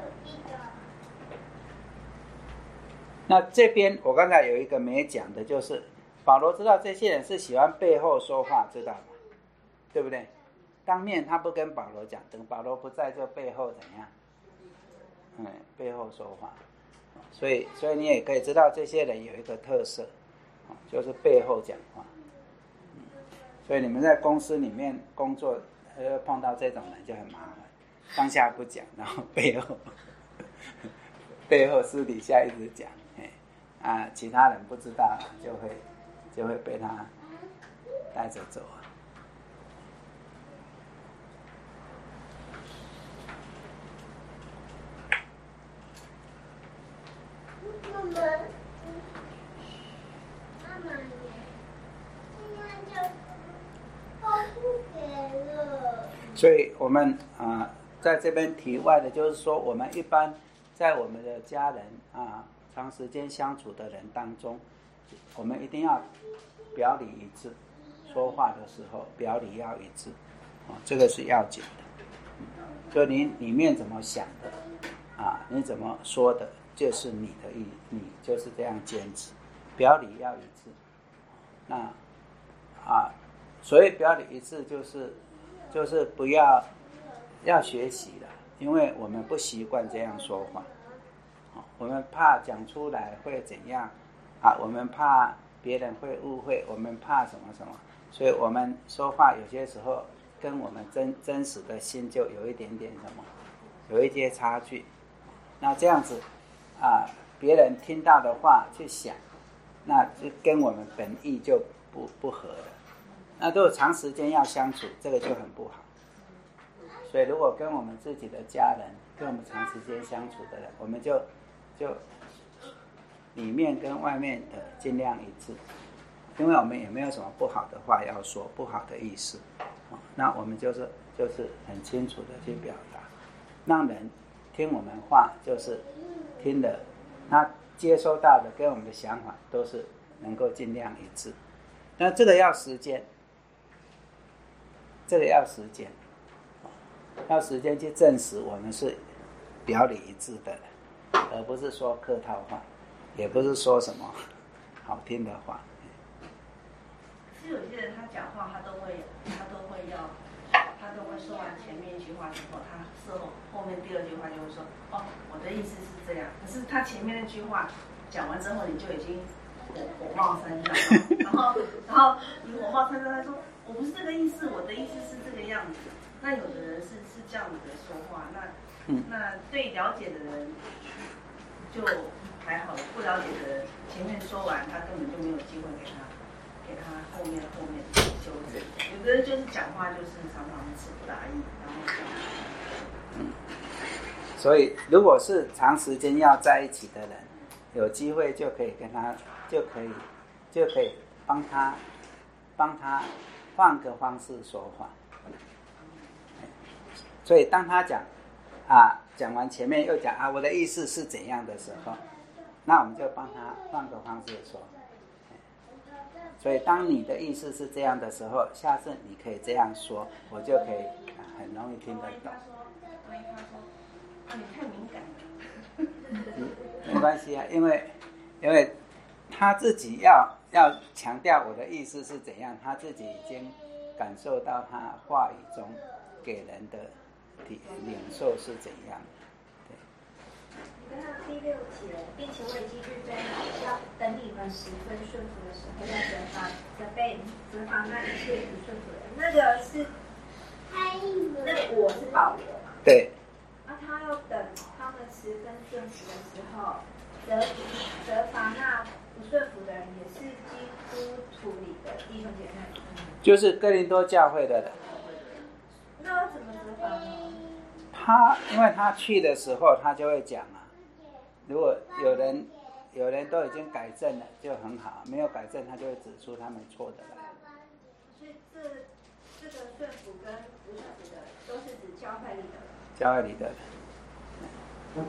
那这边我刚才有一个没讲的，就是保罗知道这些人是喜欢背后说话，知道吗？对不对？当面他不跟保罗讲，等保罗不在就背后怎样？嗯，背后说话，所以所以你也可以知道这些人有一个特色， 就是背后讲话。所以你们在公司里面工作，呃，碰到这种人就很麻烦，当下不讲，然后背后背后私底下一直讲，啊，其他人不知道，就会就会被他带着走啊。 妈妈，妈妈耶，这样就都不给了。 所以我们啊、呃，在这边题外的就是说，我们一般在我们的家人啊、长时间相处的人当中，我们一定要表里一致，说话的时候表里要一致，啊、这个是要紧的。就你里面怎么想的啊，你怎么说的，就是你的意，你就是这样坚持，表里要一致。那啊，所以表里一致就是就是不要要学习了，因为我们不习惯这样说话，我们怕讲出来会怎样啊？我们怕别人会误会，我们怕什么什么，所以我们说话有些时候跟我们真真实的心就有一点点什么，有一些差距。那这样子啊，别人听到的话去想，那就跟我们本意就不不合了。那如果长时间要相处，这个就很不好。所以如果跟我们自己的家人，跟我们长时间相处的人，我们就就里面跟外面的尽量一致，因为我们也没有什么不好的话要说，不好的意思，那我们就是就是很清楚的去表达，让人听我们话，就是听的他接收到的跟我们的想法都是能够尽量一致。那这个要时间，这个要时间，要时间去证实我们是表里一致的人，而不是说客套话，也不是说什么好听的话。 其实有些人他讲话，他都会，他都会要，他都会说完前面一句话之后，他事后后面第二句话就会说，哦，我的意思是这样。可是他前面那句话讲完之后，你就已经火火冒三丈，然后然后你火冒三丈，他说我不是这个意思，我的意思是这个样子。那有的人是是这样子的说话，那、嗯、那对了解的人就还好，不了解的人前面说完，他根本就没有机会给他给他后面后面修正。有的人就是讲话就是常常词不达意，然后嗯，所以如果是长时间要在一起的人，有机会就可以跟他就可以就可以帮他帮他换个方式说话。所以当他讲啊，讲完前面又讲啊，我的意思是怎样的时候，那我们就帮他换个方式说。所以当你的意思是这样的时候，下次你可以这样说，我就可以、啊、很容易听得懂。 万一他说，啊，你太敏感了。 嗯，没关系啊，因为因为他自己要要强调我的意思是怎样，他自己已经感受到他话语中给人的领受是怎样。 你跟他第六节，并且我已经预备好，要等你们十分顺服的时候，要责罚责备责罚那一切不顺服的人。那个是，那个我是保罗嘛？ 对。 那、啊、他要等他们十分顺服的时候，责责罚那不顺服的人，也是基督徒里的弟兄姐妹。 就是哥林多教会的人。 那要怎么责罚呢？ 他因为他去的时候，他就会讲啊。如果有人有人都已经改正了，就很好；没有改正，他就会指出他们错的来。 所以这这个顺服跟不顺服的，都是指教会里的人。 教会里的人。嗯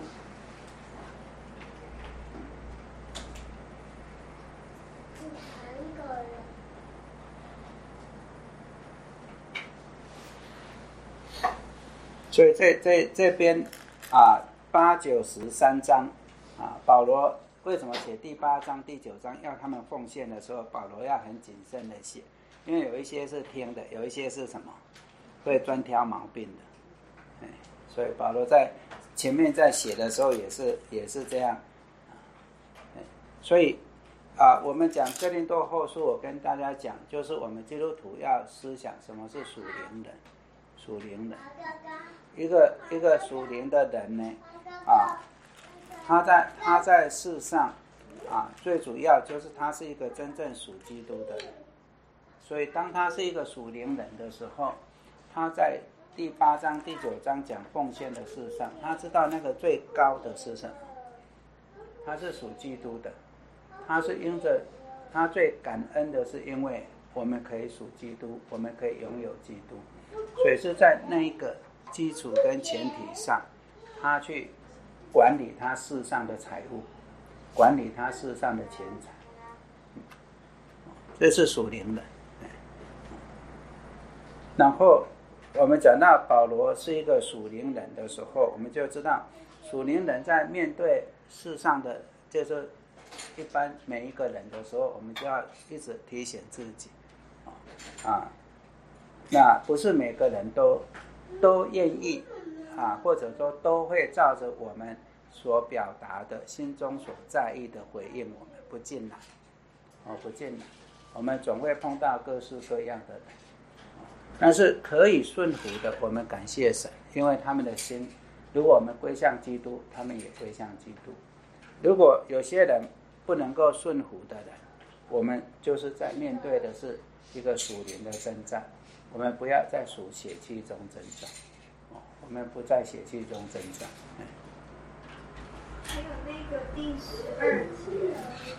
所以这这这边啊，八九十三章啊，保罗为什么写第八章、第九章要他们奉献的时候，保罗要很谨慎的写，因为有一些是听的，有一些是什么会专挑毛病的，所以保罗在前面在写的时候也是也是这样，所以啊，我们讲哥林多后书，我跟大家讲，就是我们基督徒要思想什么是属灵人，属灵人，一个一个属灵的人呢，啊，他在他在世上啊，最主要就是他是一个真正属基督的人，所以当他是一个属灵人的时候，他在第八章第九章讲奉献的事上，他知道那个最高的是什么，他是属基督的。他是因着他最感恩的是因为我们可以属基督，我们可以拥有基督，所以是在那一个基础跟前提上，他去管理他世上的财物，管理他世上的钱财，这是属灵的。然后我们讲到保罗是一个属灵人的时候，我们就知道属灵人在面对世上的就是一般每一个人的时候，我们就要一直提醒自己啊，那不是每个人都都愿意啊，或者说都会照着我们所表达的心中所在意的回应我们，不尽然哦，不尽然，我们总会碰到各式各样的人，但是可以顺服的，我们感谢神，因为他们的心，如果我们归向基督，他们也归向基督。如果有些人不能够顺服的人，我们就是在面对的是一个属灵的征战，我们不要在属血气中征战，我们不在血气中征战。 还有那个第十二节，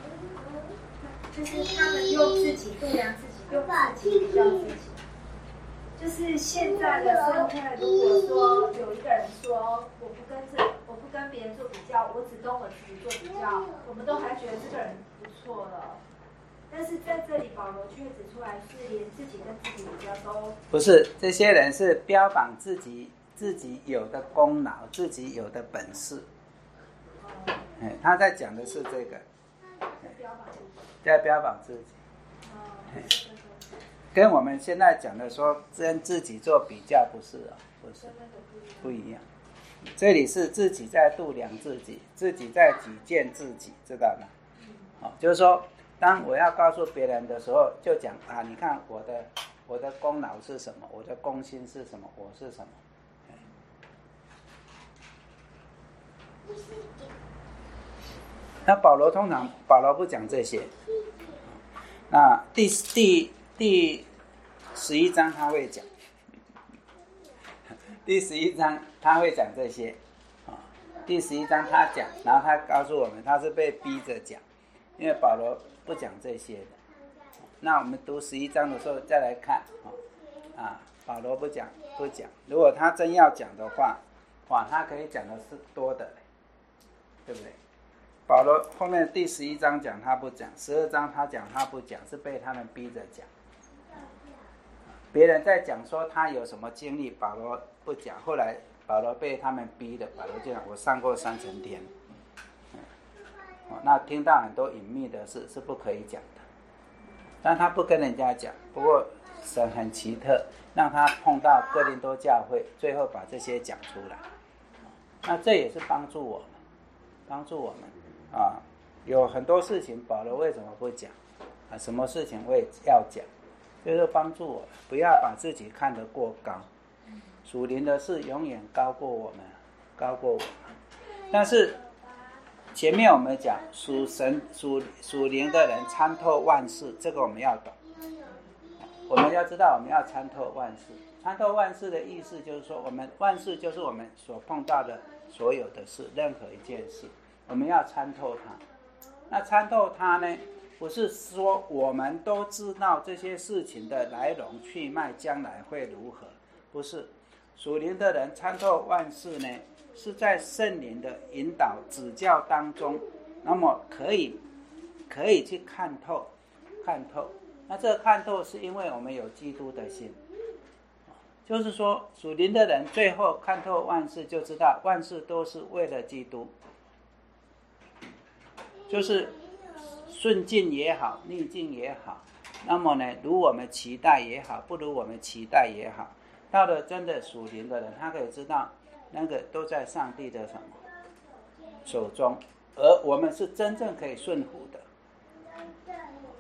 就是他们用自己度量自己，用自己比较自己。就是现在的生态，如果说有一个人说我不跟这，我不跟别人做比较，我只跟我自己做比较，我们都还觉得这个人不错了。但是在这里，保罗却指出来是连自己跟自己比较都不是，这些人是标榜自己自己有的功劳，自己有的本事。哦，哎，他在讲的是这个，在标榜自己。哦，跟我们现在讲的说跟自己做比较不是啊，不是，不一样。这里是自己在度量自己，自己在己见自己，知道吗？哦，就是说，当我要告诉别人的时候，就讲啊，你看我的我的功劳是什么，我的功心是什么，我是什么。那保罗通常保罗不讲这些。那第第第十一章他会讲，第十一章他会讲这些，啊，第十一章他讲，然后他告诉我们他是被逼着讲，因为保罗不讲这些的。那我们读十一章的时候再来看，啊，保罗不讲不讲，如果他真要讲的话，哇，他可以讲的是多的，对不对？保罗后面第十一章讲他不讲，十二章他讲他不讲，是被他们逼着讲。别人在讲说他有什么经历，保罗不讲，后来保罗被他们逼的，保罗就讲我上过三层天。那听到很多隐秘的事是不可以讲的，但他不跟人家讲。不过神很奇特，让他碰到哥林多教会，最后把这些讲出来。那这也是帮助我们，帮助我们啊！有很多事情保罗为什么不讲啊？什么事情我也要讲，就是帮助我们不要把自己看得过高。属灵的事永远高过我们，高过我们。但是前面我们讲属神属属灵的人参透万事，这个我们要懂。我们要知道我们要参透万事。参透万事的意思就是说，我们万事就是我们所碰到的所有的事，任何一件事我们要参透它。那参透它呢，不是说我们都知道这些事情的来龙去脉，将来会如何，不是。属灵的人参透万事呢，是在圣灵的引导指教当中，那么可以可以去看透看透。那这个看透是因为我们有基督的心，就是说属灵的人最后看透万事，就知道万事都是为了基督，就是顺境也好，逆境也好，那么呢，如我们期待也好，不如我们期待也好，到了真的属灵的人，他可以知道那个都在上帝的什么手中，而我们是真正可以顺服的。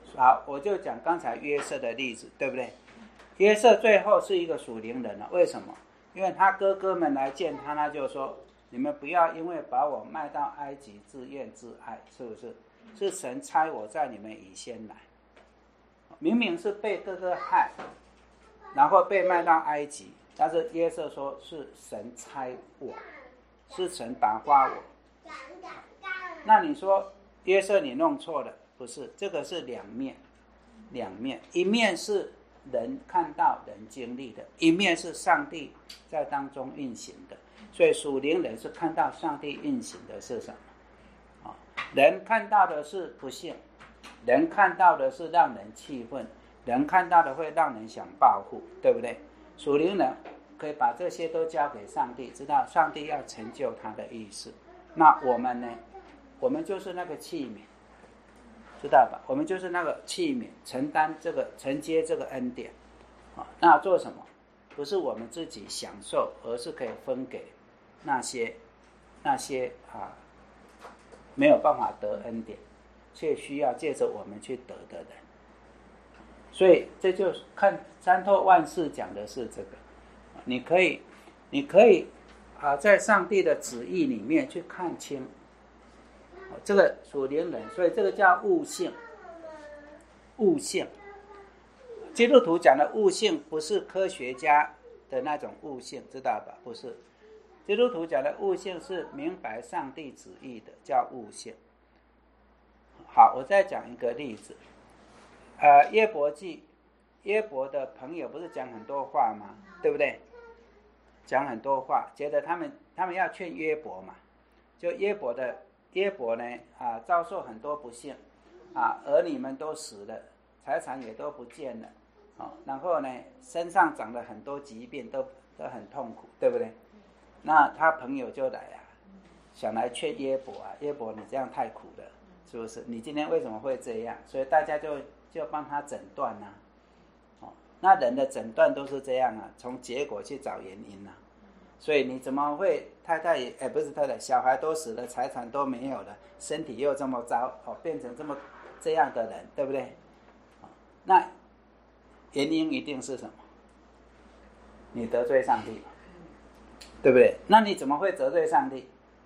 好，我就讲刚才约瑟的例子，对不对？约瑟最后是一个属灵人了，为什么？因为他哥哥们来见他，他就说：你们不要因为把我卖到埃及自怨自艾，是不是？是神差我在你们以先来。明明是被哥哥害，然后被卖到埃及，但是约瑟说是神差我，是神打发我。那你说约瑟你弄错了？不是，这个是两面，两面，一面是人看到人经历的，一面是上帝在当中运行的。所以属灵人是看到上帝运行的是什么？人看到的是不幸，人看到的是让人气愤，人看到的会让人想报复，对不对？属灵人可以把这些都交给上帝，知道上帝要成就他的意思。那我们呢？我们就是那个器皿，知道吧？我们就是那个器皿，承担这个承接这个恩典。那做什么？不是我们自己享受，而是可以分给那些那些啊没有办法得恩典，却需要借着我们去得的人。所以这就是看参透万事讲的是这个，你可以你可以啊在上帝的旨意里面去看清这个属灵人，所以这个叫悟性。悟性，基督徒讲的悟性不是科学家的那种悟性，知道吧？不是，基督徒讲的悟性是明白上帝旨意的，叫悟性。好，我再讲一个例子。呃，约伯记，约伯的朋友不是讲很多话吗？对不对？讲很多话，觉得他们他们要劝约伯嘛，就约伯的约伯呢啊，遭受很多不幸啊，儿女们都死了，财产也都不见了，哦，然后呢身上长了很多疾病，都都很痛苦，对不对？那他朋友就来啊，想来劝约伯啊，约伯你这样太苦了，是不是？你今天为什么会这样？所以大家就就帮他诊断啊，哦，那人的诊断都是这样啊，从结果去找原因啊。所以你怎么会太太也哎不是太太，小孩都死了，财产都没有了，身体又这么糟，哦，变成这么这样的人，对不对？哦，那原因一定是什么？你得罪上帝嘛，对不对？那你怎么会得罪上帝？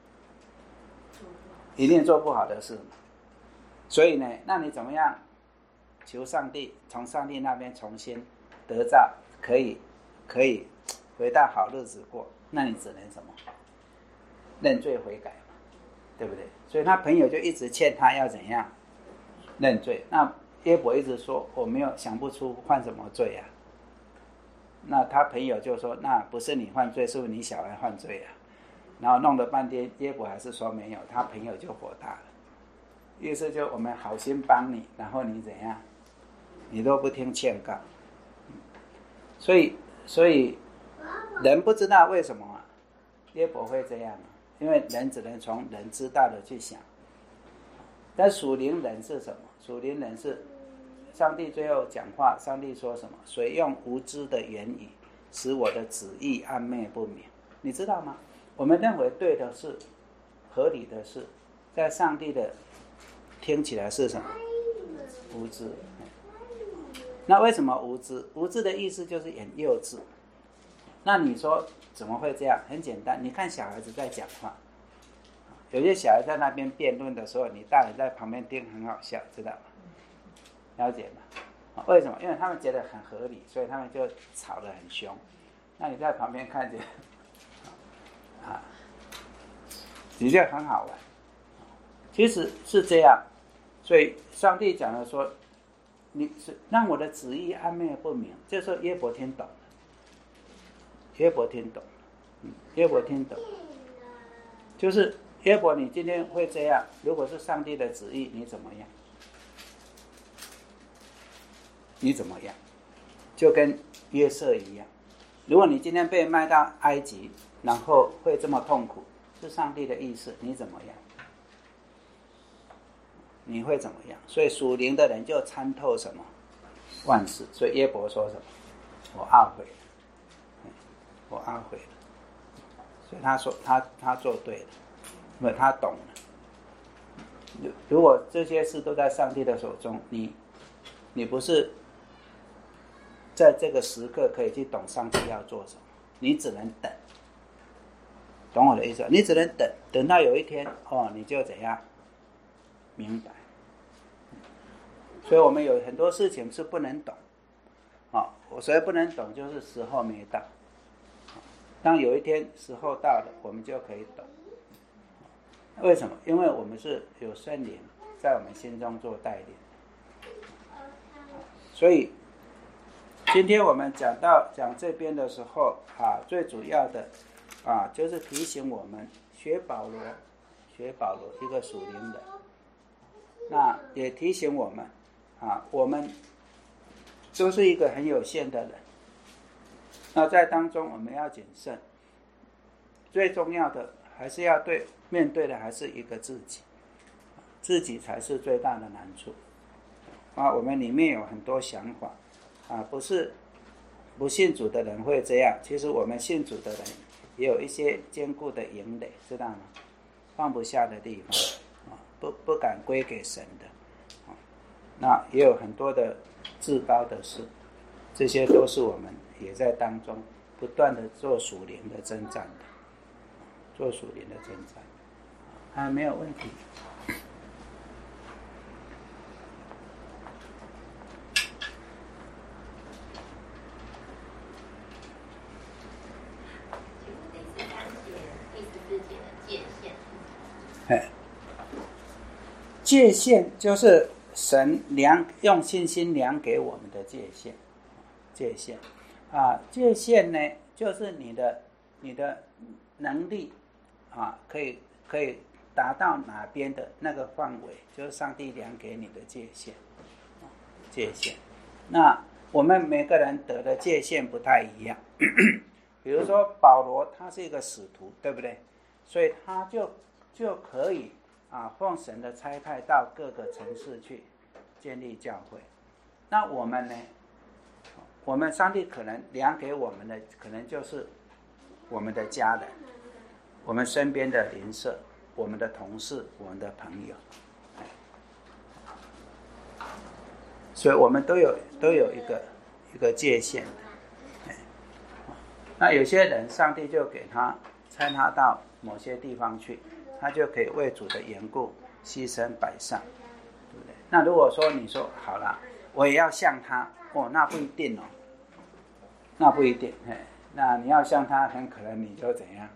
一定做不好的事嘛。所以呢，那你怎么样求上帝从上帝那边重新得到，可以可以回到好日子过？那你只能什么？认罪悔改嘛，对不对？所以他朋友就一直劝他要怎样认罪。那约伯一直说我没有想不出犯什么罪啊。那他朋友就说那不是你犯罪，是不是你小孩犯罪啊？然后弄了半天约伯还是说没有，他朋友就火大了，意思就我们好心帮你，然后你怎样，你都不听劝告。所以所以人不知道为什么啊约伯会这样啊，因为人只能从人知道的去想。但属灵人是什么？属灵人是上帝最后讲话，上帝说什么？谁用无知的言语使我的旨意暗昧不明？你知道吗？我们认为对的事，合理的事，在上帝的听起来是什么？无知。那为什么无知？无知的意思就是很幼稚。那你说怎么会这样？很简单，你看小孩子在讲话，有些小孩在那边辩论的时候，你大人在旁边听很好笑，知道吗？了解吗？为什么？因为他们觉得很合理，所以他们就吵得很凶。那你在旁边看着啊，你就很好玩。其实是这样，所以上帝讲了说，你是让我的旨意暗昧不明。这时候约伯听懂了，约伯听懂，嗯，约伯听懂，就是约伯，你今天会这样，如果是上帝的旨意，你怎么样？你怎么样？就跟约瑟一样，如果你今天被卖到埃及，然后会这么痛苦，是上帝的意思，你怎么样？你会怎么样？所以属灵的人就参透什么万事。所以约伯说什么？我懊悔了，我懊悔了。所以他说他他做对了，因为他懂了。如果这些事都在上帝的手中，你你不是在这个时刻可以去懂上帝要做什么，你只能等，懂我的意思？你只能等，等到有一天哦，你就怎样明白。所以我们有很多事情是不能懂，啊，我所以不能懂，就是时候没到。当有一天时候到了，我们就可以懂。为什么？因为我们是有圣灵在我们心中做带领。所以今天我们讲到讲这边的时候啊，最主要的啊，就是提醒我们学保罗，学保罗一个属灵的，那也提醒我们啊，我们都是一个很有限的人。那在当中我们要谨慎，最重要的还是要对面对的还是一个自己，自己才是最大的难处啊。我们里面有很多想法啊，不是不信主的人会这样，其实我们信主的人也有一些坚固的营垒，知道吗？放不下的地方啊，不不敢归给神的啊，那也有很多的自高的事，这些都是我们也在当中不断的做属灵的征战的，做属灵的征战，还没有问题。界限就是神量用信心量给我们的界限，界限啊，界限呢，就是你的你的能力啊，可以可以达到哪边的那个范围，就是上帝量给你的界限，界限。那我们每个人得的界限不太一样，比如说保罗他是一个使徒，对不对？所以他就就可以啊，奉神的差派到各个城市去建立教会。那我们呢？我们上帝可能量给我们的，可能就是我们的家人，我们身边的邻舍，我们的同事，我们的朋友。所以我们都有都有一个一个界限。那有些人，上帝就给他差他到某些地方去，他就可以为主的缘故牺牲摆上，对不对？那如果说你说好了，我也要像他，哦，那不一定哦，那不一定，嘿，那你要像他，很可能你就怎样？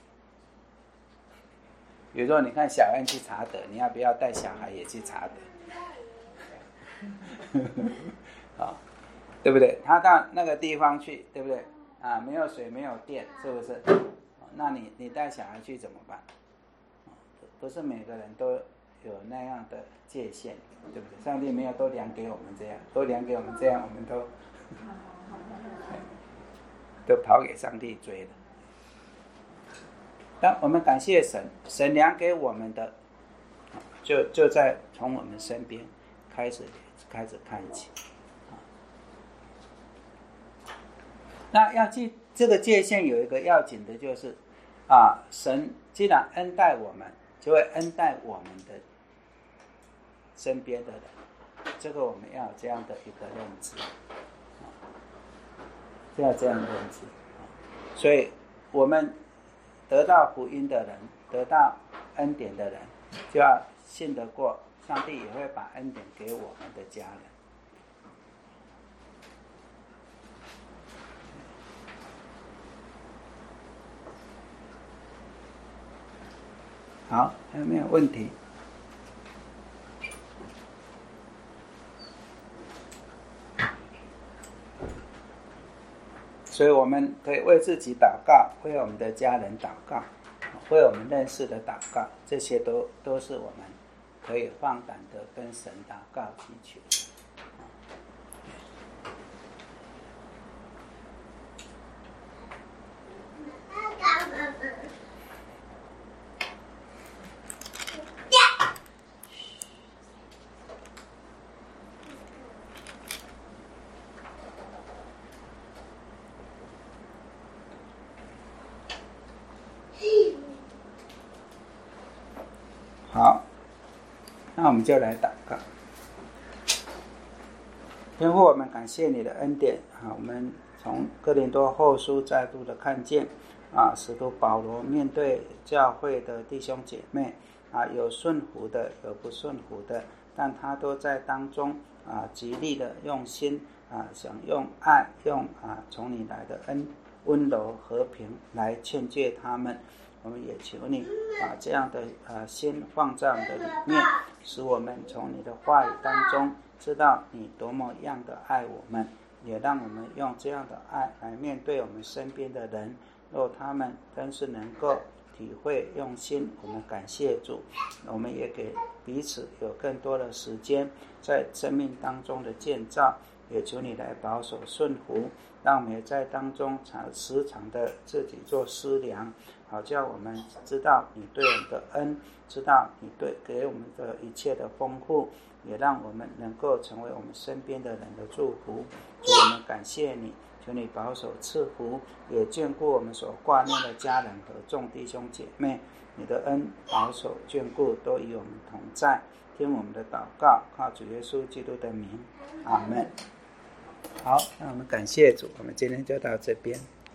比如说，你看小恩去查德，你要不要带小孩也去查德？啊，对不对？他到那个地方去，对不对？啊，没有水，没有电，是不是？那你你带小孩去怎么办？不是每个人都有那样的界限，对不对？上帝没有都量给我们这样，都量给我们这样，我们都都跑给上帝追了。但我们感谢神，神量给我们的，就就在从我们身边开始开始看起。那要记这个界限有一个要紧的，就是啊，神既然恩待我们，就会恩待我们的身边的人，这个我们要有这样的一个认知，要这样的认知。所以我们得到福音的人，得到恩典的人，就要信得过上帝也会把恩典给我们的家人。好，还有没有问题？所以我们可以为自己祷告，为我们的家人祷告，为我们认识的祷告，这些都都是我们可以放胆的跟神祷告祈求。好，那我们就来祷告。 天父，我们感谢你的恩典啊！我们从哥林多后书再度的看见啊，使徒保罗面对教会的弟兄姐妹啊，有顺服的，有不顺服的，但他都在当中啊，极力的用心啊，想用爱，用啊从你来的恩温柔和平来劝诫他们。我们也求你把这样的呃心放在我们的里面，使我们从你的话语当中知道你多么样的爱我们，也让我们用这样的爱来面对我们身边的人。若他们真是能够体会用心，我们感谢主，我们也给彼此有更多的时间在生命当中的建造，也求你来保守顺服，让我们也在当中常时常的自己做思量，好叫我们知道你对我们的恩，知道你对给我们的一切的丰富，也让我们能够成为我们身边的人的祝福。主，我们感谢你，求你保守赐福，也眷顾我们所挂念的家人和众弟兄姐妹。你的恩保守眷顾都与我们同在，听我们的祷告，靠主耶稣基督的名，阿们。好，那我们感谢主，我们今天就到这边。